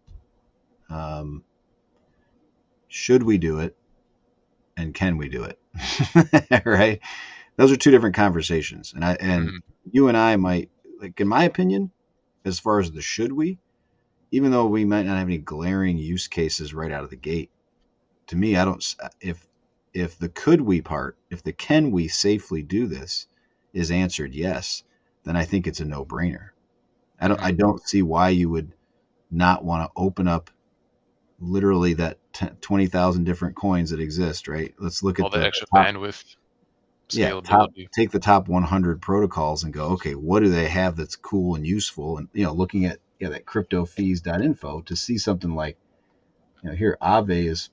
um, should we do it and can we do it, right? Those are two different conversations. And I and Mm-hmm. you and I might, like, in my opinion, as far as the should we, even though we might not have any glaring use cases right out of the gate, to me, I don't. If if the could we part, if the can we safely do this is answered yes, then I think it's a no brainer. I don't. Mm-hmm. I don't see why you would not want to open up literally that twenty thousand different coins that exist. Right. Let's look All at the the extra top. bandwidth, Yeah, top. scalability. Take the top one hundred protocols and go. Okay, what do they have that's cool and useful? And you know, looking at yeah that cryptofees dot info to see something like, you know, here Aave is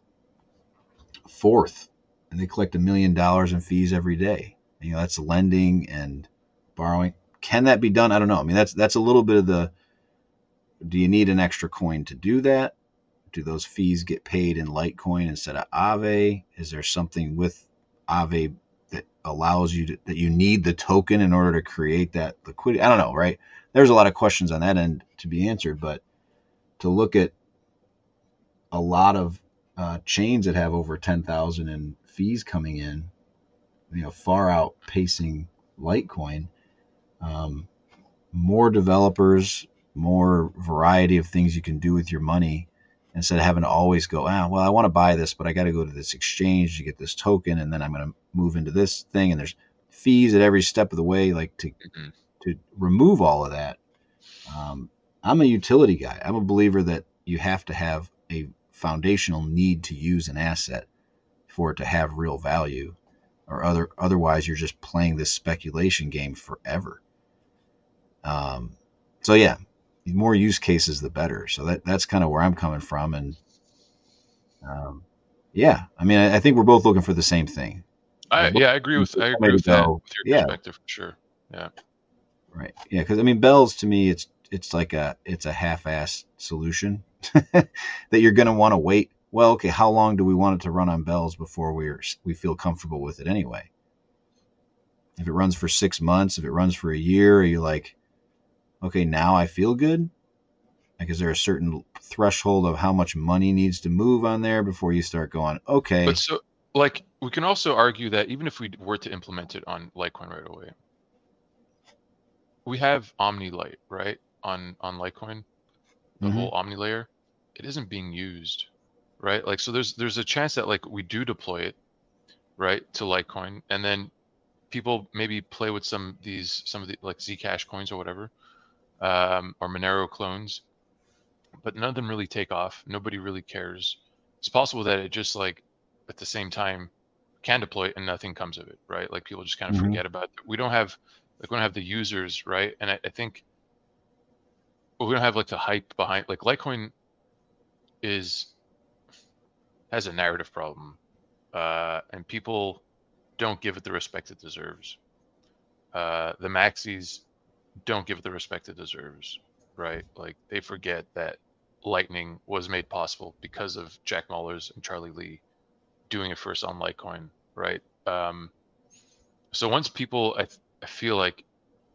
fourth, and they collect a million dollars in fees every day. You know, that's lending and borrowing. Can that be done? I don't know. I mean, that's that's a little bit of the. Do you need an extra coin to do that? Do those fees get paid in Litecoin instead of Aave? Is there something with Aave that allows you to, that you need the token in order to create that liquidity? I don't know, right? There's a lot of questions on that end to be answered, but to look at a lot of uh, chains that have over ten thousand in fees coming in, you know, far outpacing Litecoin, um, more developers, more variety of things you can do with your money instead of having to always go, ah, well, I want to buy this, but I got to go to this exchange to get this token, and then I'm going to move into this thing, and there's fees at every step of the way. Like, to Mm-hmm. to remove all of that. Um, I'm a utility guy. I'm a believer that you have to have a foundational need to use an asset for it to have real value, or other otherwise you're just playing this speculation game forever. Um, so yeah, the more use cases, the better. So that that's kind of where I'm coming from, and um, yeah, I mean, I, I think we're both looking for the same thing. I We're yeah, I agree looking with for I agree somebody with to that, go, with your yeah, perspective for sure. Yeah. right, yeah, because I mean, Bells to me, it's it's like a it's a half-assed solution that you're going to want to wait. Well, okay, how long do we want it to run on Bells before we're we feel comfortable with it anyway? If it runs for six months, if it runs for a year, are you like, okay, now I feel good? Like, is there a certain threshold of how much money needs to move on there before you start going, But okay, so, like, we can also argue that even if we were to implement it on Litecoin right away, we have Omni Lite, right? On on Litecoin, the mm-hmm, whole Omni layer, it isn't being used, right? Like, so there's there's a chance that like we do deploy it, right, to Litecoin, and then people maybe play with some these some of the like Zcash coins or whatever, um, or Monero clones, but none of them really take off. Nobody really cares. It's possible that it just like at the same time can deploy it and nothing comes of it, right? Like, people just kind of mm-hmm. forget about it. We don't have like we don't have the users, right? And I, I think we don't have like the hype behind. Like Litecoin is has a narrative problem, uh, and people don't give it the respect it deserves. Uh, the maxis don't give it the respect it deserves, right? Like they forget that Lightning was made possible because of Jack Mallers and Charlie Lee doing it first on Litecoin, right? Um, so once people, I, th- I feel like,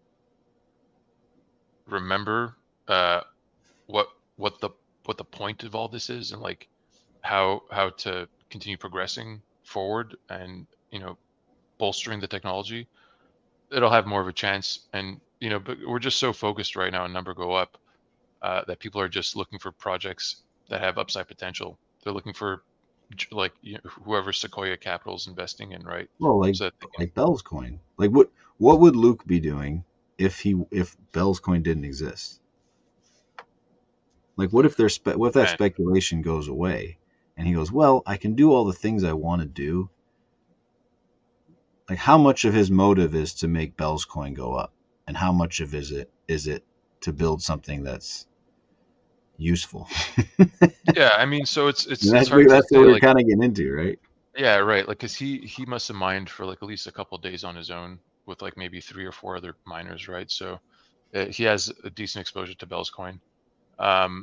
remember uh, what what the what the point of all this is, and like how how to continue progressing forward, and you know bolstering the technology, it'll have more of a chance. And you know, but we're just so focused right now on number go up uh, that people are just looking for projects that have upside potential. They're looking for j- like you know, whoever Sequoia Capital's investing in, right? Well, like So that they can, like Bell's coin. Like what what would Luke be doing if he if Bell's coin didn't exist? Like what if there's spe- what if that man, speculation goes away and he goes, well, I can do all the things I want to do. Like how much of his motive is to make Bell's coin go up, and how much of is it is it to build something that's useful? yeah, I mean, so it's it's And it's that's hard what, to that's say what we're like, kind of getting into, right? yeah, right, like because he he must have mined for like at least a couple of days on his own with like maybe three or four other miners, right? So uh, he has a decent exposure to Bell's coin. Um,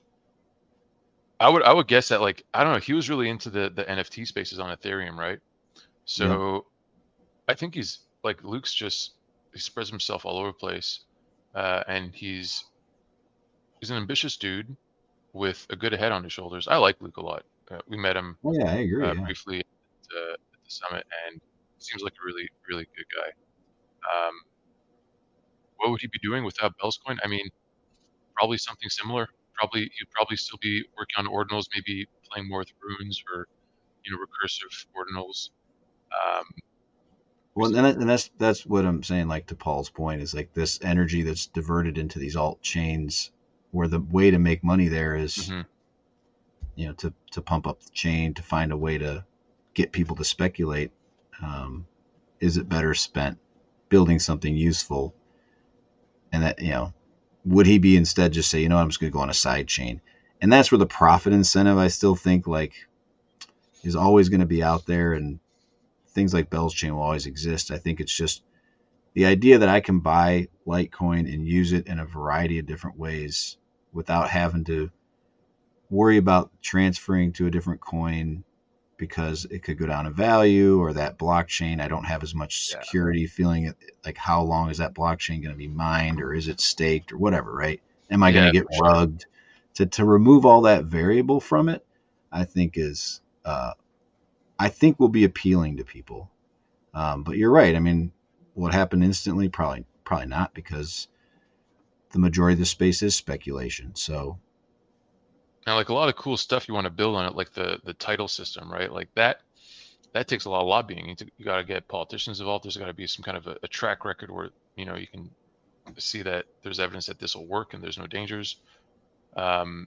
I would I would guess that like I don't know, he was really into the the N F T spaces on Ethereum, right? Yep. So I think he's like Luke's just he spreads himself all over the place, uh, and he's he's an ambitious dude with a good head on his shoulders. I like Luke a lot. Uh, we met him Oh yeah, I agree. uh, Yeah. briefly at, uh, at the summit, and seems like a really really good guy. Um, what would he be doing without Bell's coin? I mean, probably something similar. Probably he'd probably still be working on ordinals, maybe playing more with runes or you know recursive ordinals. Um, Well, and, that, and that's that's what I'm saying. Like to Paul's point is like this energy that's diverted into these alt chains, where the way to make money there is, mm-hmm. you know, to to pump up the chain, to find a way to get people to speculate. Um, is it better spent building something useful? And that, you know, would he be instead just say, you know, I'm just going to go on a side chain? And that's where the profit incentive, I still think, like, is always going to be out there, and things like Bell's chain will always exist. I think it's just the idea that I can buy Litecoin and use it in a variety of different ways without having to worry about transferring to a different coin because it could go down in value, or that blockchain, I don't have as much Yeah. security feeling it, like how long is that blockchain going to be mined, or is it staked, or whatever, right? Am I Yeah, going to get for sure. rugged? To to remove all that variable from it, I think is uh, I think will be appealing to people. Um, but you're right. I mean, what happened instantly? Probably probably not, because the majority of the space is speculation. So And like a lot of cool stuff you want to build on it, like the the title system, right? Like that that takes a lot of lobbying. You, you got to get politicians involved. There's got to be some kind of a, a track record where you know you can see that there's evidence that this will work and there's no dangers. Um,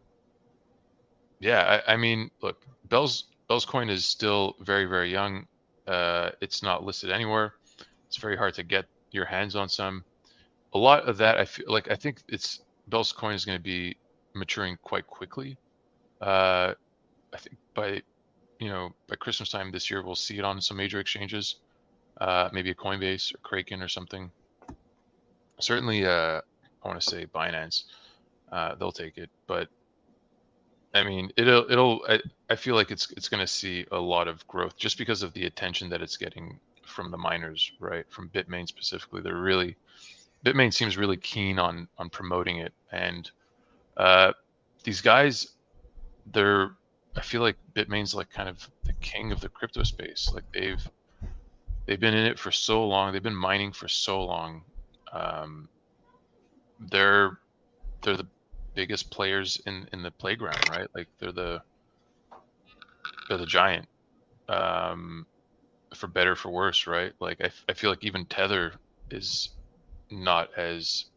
yeah, I, I mean, look, Bell's Bell's coin is still very very young. Uh, it's not listed anywhere. It's very hard to get your hands on some. A lot of that, I feel like I think it's Bell's coin is going to be maturing quite quickly. Uh, I think by you know by Christmas time this year we'll see it on some major exchanges, uh, maybe a Coinbase or Kraken or something. Certainly, uh, I want to say Binance, uh, they'll take it. But I mean, it'll it'll. I, I feel like it's it's going to see a lot of growth just because of the attention that it's getting from the miners, right? From Bitmain specifically, they're really Bitmain seems really keen on on promoting it, and uh, these guys, they're I feel like Bitmain's like kind of the king of the crypto space. Like they've they've been in it for so long. They've been mining for so long. Um, they're they're the biggest players in in the playground, right? Like they're the they're the giant. Um, for better or for worse, right? Like I, I feel like even Tether is not as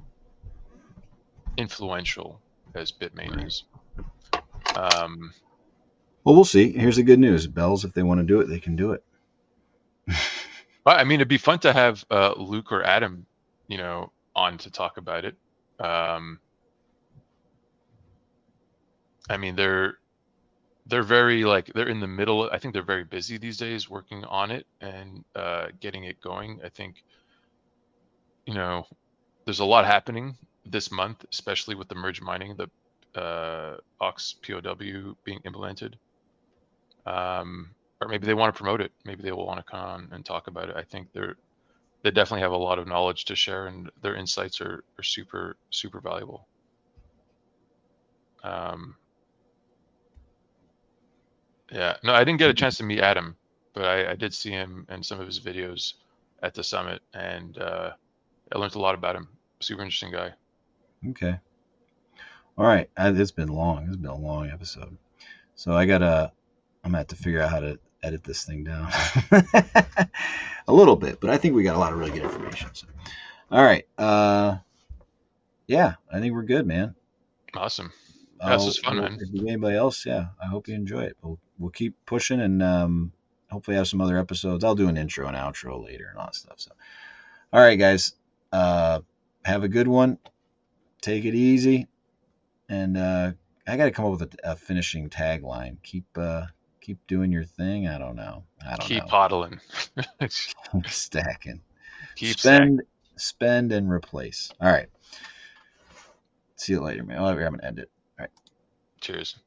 influential as Bitmain Right. is. Um, well, we'll see. Here's the good news: Bells, if they want to do it, they can do it. I mean, it'd be fun to have uh, Luke or Adam, you know, on to talk about it. Um, I mean, they're they're very like they're in the middle. I think they're very busy these days working on it and uh, getting it going. I think, you know, there's a lot happening this month, especially with the merge mining, the uh, Ox P O W being implemented. Um, or maybe they want to promote it. Maybe they will want to come on and talk about it. I think they're they definitely have a lot of knowledge to share, and their insights are, are super super valuable. Um, yeah, no, I didn't get a chance to meet Adam, but I, I did see him in some of his videos at the summit, and uh, I learned a lot about him. Super interesting guy. Okay. All right. Uh, It's been long. It's been a long episode. So I gotta, I'm gonna have to figure out how to edit this thing down a little bit, but I think we got a lot of really good information. So, all right. Uh, yeah, I think we're good, man. Awesome. Yeah, this was fun, I'll- man. If you anybody else, yeah, I hope you enjoy it. We'll we'll keep pushing and um, hopefully have some other episodes. I'll do an intro and outro later and all that stuff. So, all right, guys, uh, have a good one. Take it easy, and uh, I got to come up with a, a finishing tagline. Keep uh, keep doing your thing. I don't know. I don't Keep know. hodling. Stacking. Keep spend, spend, and replace. All right. See you later, man. Oh, I'm gonna end it. Cheers.